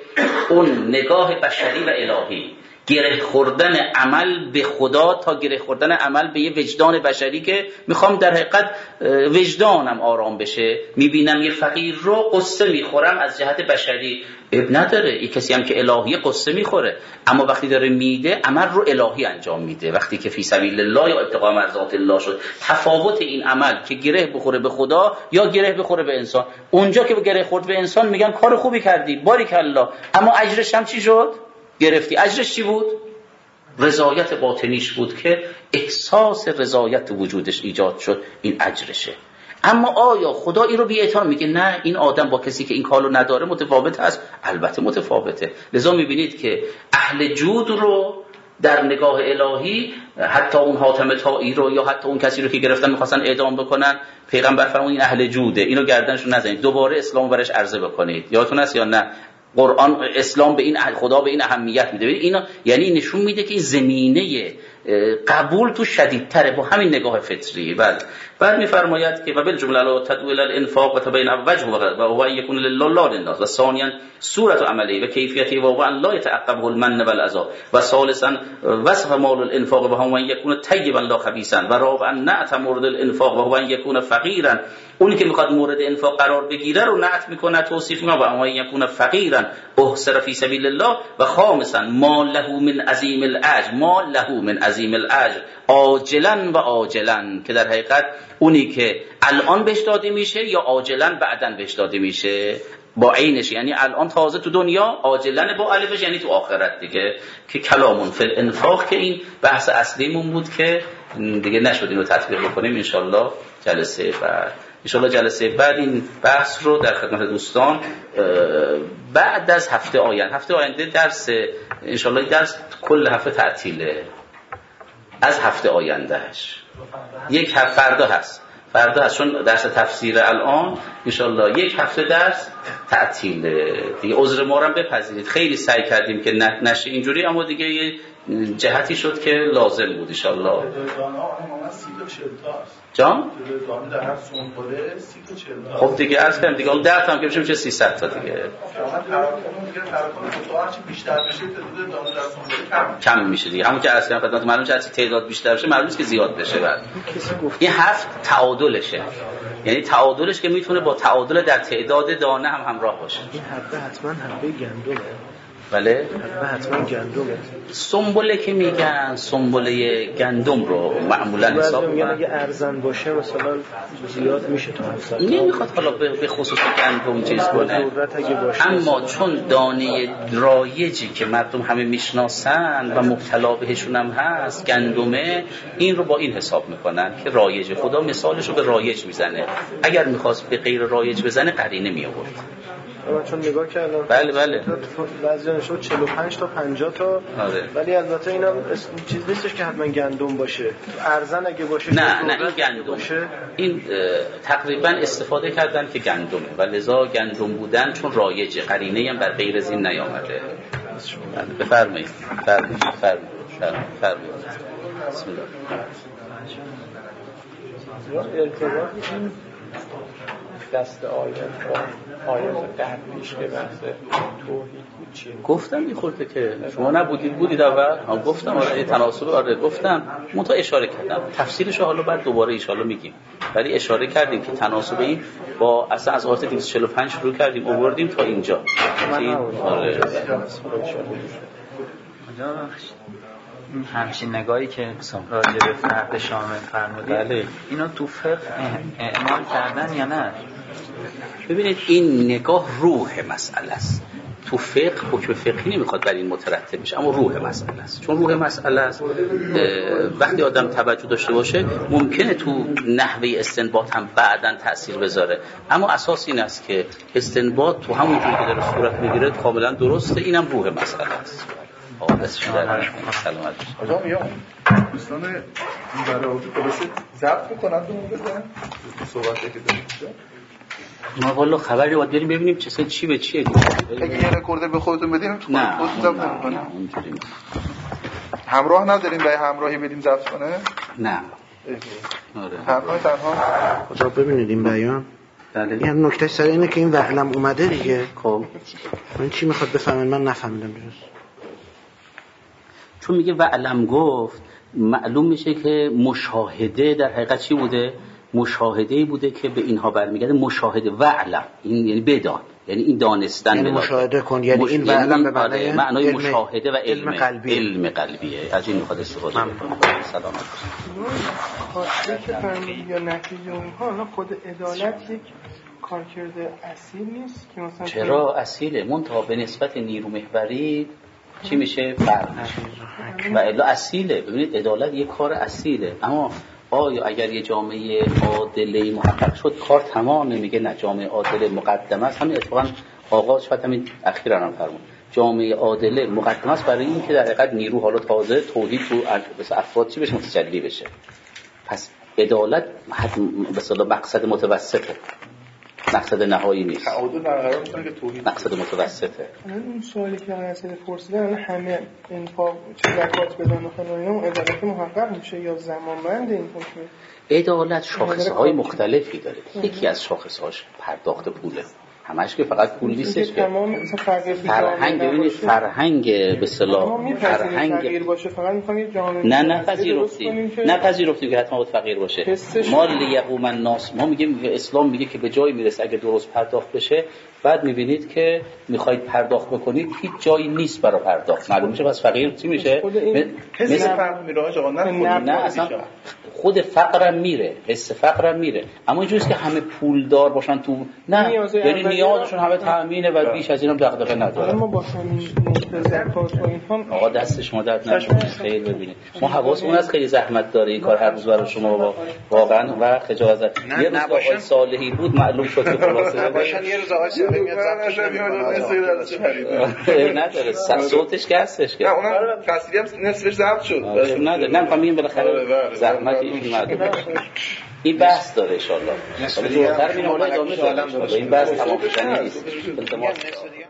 اون نگاه بشری و الهی، گره خوردن عمل به خدا تا گره خوردن عمل به یه وجدان بشری که میخوام در حقیقت وجدانم آرام بشه، میبینم یه فقیر رو قصه میخورم از جهت بشری، اب نداره. این کسی هم که الهی قصه میخوره، اما وقتی داره میده عمل رو الهی انجام میده، وقتی که فی سبیل الله یا ابتغاء مرضات الله شد. تفاوت این عمل که گره بخوره به خدا یا گره بخوره به انسان. اونجا که گره خورد به انسان میگن کار خوبی کردی باریکالله، اما اجرش هم چی شد؟ گرفتی. اجرش چی بود؟ رضایت باطنیش بود که احساس رضایت وجودش ایجاد شد، این اجرشه. اما آیا خدا این رو بی‌اعتنا میگه نه این آدم با کسی که این کارو نداره متفاوت است؟ البته متفاوته. لذا میبینید که اهل جود رو در نگاه الهی، حتی اون حاتم طایی رو یا حتی اون کسی رو که گرفتن میخواستن اعدام بکنن، پیغمبر فرمود این اهل جوده، اینو گردنشون نزنید، دوباره اسلام برش عرضه بکنید. یادتون هست یا نه؟ قرآن اسلام به این خدا به این اهمیت میده. ببین اینا یعنی نشون میده که این زمینه قبول تو شدیدتره با همین نگاه فطری. بله بعد میفرماید که و بالجمله لا تدعو الى الانفاق و تبین وجهه و هو یکون لله لا للناس و ثانیا صورت عمله و کیفیته و ان لا يتعقبه المن والعذا و ثالثا وصف مال الانفاق و هو ان یکون طیبا لا خبیثا و رابعا نعت مورد الانفاق و هو ان یکون فقیرا، اونی که میخواد مورد انفاق قرار بگیره رو نعت میکنه، توصیف میکنه و هو ان یکون فقیرا احصر فی سبیل الله و خامسا ما له من عظیم الاجر، ما له من عظیم الاجر عاجلا و آجلا، که در حقیقت اونی که الان بهش داده میشه یا عاجلا بعدن بهش داده میشه با عینش، یعنی الان تازه تو دنیا، عاجلا با الفش یعنی تو آخرت دیگه. که کلامون فی الانفاق که این بحث اصلیمون بود که دیگه نشد اینو تطبیق بکنیم. انشالله جلسه بعد انشالله جلسه بعد این بحث رو در خدمت دوستان بعد از هفته آینده هفته آینده درس انشالله درس کل هفته تعطیله، از هفته آیندهش یک هفته فردا هست فردا هست چون درس تفسیر الان انشالله یک هفته درس تعطیله دیگه. عذر ما رو هم بپذیرید، خیلی سعی کردیم که نشه اینجوری، اما دیگه یه جهتی شد که لازم بود انشالله. جان؟ خب دیگه عرض کردم دیگه، اون ده تا هم که بشه میشه سیصد تا دیگه. کم میشه دیگه، همون که عرض کردم خدمت معلوم چه تعداد بیشتر بشه معلومه که زیاد بشه. بعد این هفت تعادلشه، یعنی تعادلش که میتونه با تعادل در تعداد دانه هم همراه باشه. این حبه حتما حبه گندمه. بله حبه حتما گندمه. سنبله که میگن سنبله گندم رو معمولا حساب میکنن. اگه ارزن باشه مثلا زیاد میشه تا هفتصد. نمیخواد حالا به خصوص گندم چیز کنه، اما چون دانه رایجی که مردم همه میشناسن و مبتلا بهشون هم هست گندمه، این رو با این حساب میکنن که رایج. خدا مثالش رو به رایج میزنه، اگر میخواست به غیر رایج بزنه قرینه می آورد. من چون نگاه کردم بله بله بعضی نشد چهل و پنج تا پنجاه تا آره. ولی البته اینا چیز نیستش که حتما گندم باشه، ارزن اگه باشه نه نه این گندم باشه. این تقریبا استفاده کردن که گندمه و لذا گندم بودن چون رایجه، قرینه هم بر غیر از این نیامده. بفرمایید بفرمایید بفرمایید بسم الله. ارتباط این دست آیت با آیت قبلیش که بحث توحید بود چیه؟ گفتم یه خورده که شما نبودید بودید اول؟ ها گفتم آره تناسب آره گفتم منتها اشاره کردم تفسیرش حالا بعد دوباره ان شاءالله میگیم، ولی اشاره کردیم که تناسب این با اصلا از آیات دویست و چهل و پنج شروع کردیم آوردیم تا اینجا. آره همچین نگاهی که راجع به فرد شامل فرمودید بله. اینو تو فقه اعمال کردن یا نه؟ ببینید این نگاه روح مسئله است. تو فقه حکم فقهی نمیخواد بر این مترتب بشه، اما روح مسئله است. چون روح مسئله است وقتی آدم توجه داشته باشه ممکنه تو نحوه استنباط هم بعداً تأثیر بذاره، اما اساس این است که استنباط تو همون جوری که داره صورت میگیره کاملا درسته، اینم روح مسئله است. حالش شده سلامت آقا میام دوستان این برای خلاصه ضبط میکنن تو اون بزن صحبت که داریم ما والا خبری باید بریم ببینیم چه چی به چیه دیگه. اگه یه رکوردر به خودتون بدین تو نه خودتون ضبط نمی‌کنه. همراه نداریم برای همراهی بدیم ضبط کنه؟ نه. آره. تنها تنها خدا ببینید این بیان. بله. یه نکته سر اینه که این وعلم اومده دیگه. خب من چی میخواد بفهمن من نفهمیدم درست. چون میگه وعلم گفت معلوم میشه که مشاهده در حقیقت چی بوده؟ مشاهده‌ای بوده که به اینها برمیگرده. مشاهده وعلم این یعنی بدان، یعنی این دانستن، یعنی مشاهده کن، یعنی مش... این وعلم به معنای معنای علم... مشاهده و علم علم قلبیه. علم قلبیه. از این میخواد استفاده کنه. سلامت خاصه که فرمودید یا نتیجه اونها، حالا خود عدالت یک کارکرد اصیل نیست که مثلا چرا اصیله؟ منتها به نسبت نیرو محوری چی میشه؟ فرق و الا اصیله. ببینید عدالت یک کار اصیله، اما آیا اگر یه جامعه عادله محقق شد کار تمامه؟ میگه نه، جامعه عادله مقدمه است. همین اتفاقا آغاز شد همین اخیراً هم فرمود جامعه عادله مقدمه است برای این که در حقیقت نیرو حالا تازه توحید تو افراد چی بشه؟ متجلی بشه. پس عدالت به اصطلاح مقصد متوسطه، مقصد نهایی نیست. تعادل برقرار می‌کنه که توحید مقصد متوسطه. این سوالی که آقای اسدی پرسیدن همه انفاق زکات بدن و فلان اینا عدالت محقق میشه یا زمانبند این حکم؟ عدالت شاخصهای مختلفی داره. یکی از شاخصهاش پرداخت پوله. همش که فقط پول نیستش که فرهنگ. ببینید فرهنگ به اصطلاح فرهنگ فقیر باشه، فقط می‌خوام یه جامعه نه نه پذیرفتیم نه پذیرفتیم که حتما باید فقیر باشه. ما لیقوم الناس، ما میگیم اسلام میگه که به جایی میرسه اگه درست پرداخت بشه، بعد میبینید که میخواید پرداخت بکنید هیچ جایی نیست برای پرداخت، معلوم میشه پس فقیر چی میشه؟ حس فقر میره آقا، نه نه اصلا خود فقرم میره، حس فقرم میره، اما اینجوریه که همه پولدار باشن تو نه، یعنی نیازشون همه تامینه و بیش از اینم دغدغه نداره. ما با همین زکات و اینها آقا دست شما درد نکنه، خیر ببینید ما حواسمون از خیلی زحمت داره این کار هر روز برای شما واقعا و خجالت. یه روز آقای صالحی بود معلوم شد که خلاصه باشن یه روز آقای صالحی میاد نداره صوتش که هستش که نه اونم فصلی هم نصفش ضبط شد نداره. نه میخوام میگم بالاخره زحمت این نداره. این بحث داره ان شاء الله. حالا جلوتر میریم حالا ادامه داره. این بحث تمام شده نیست.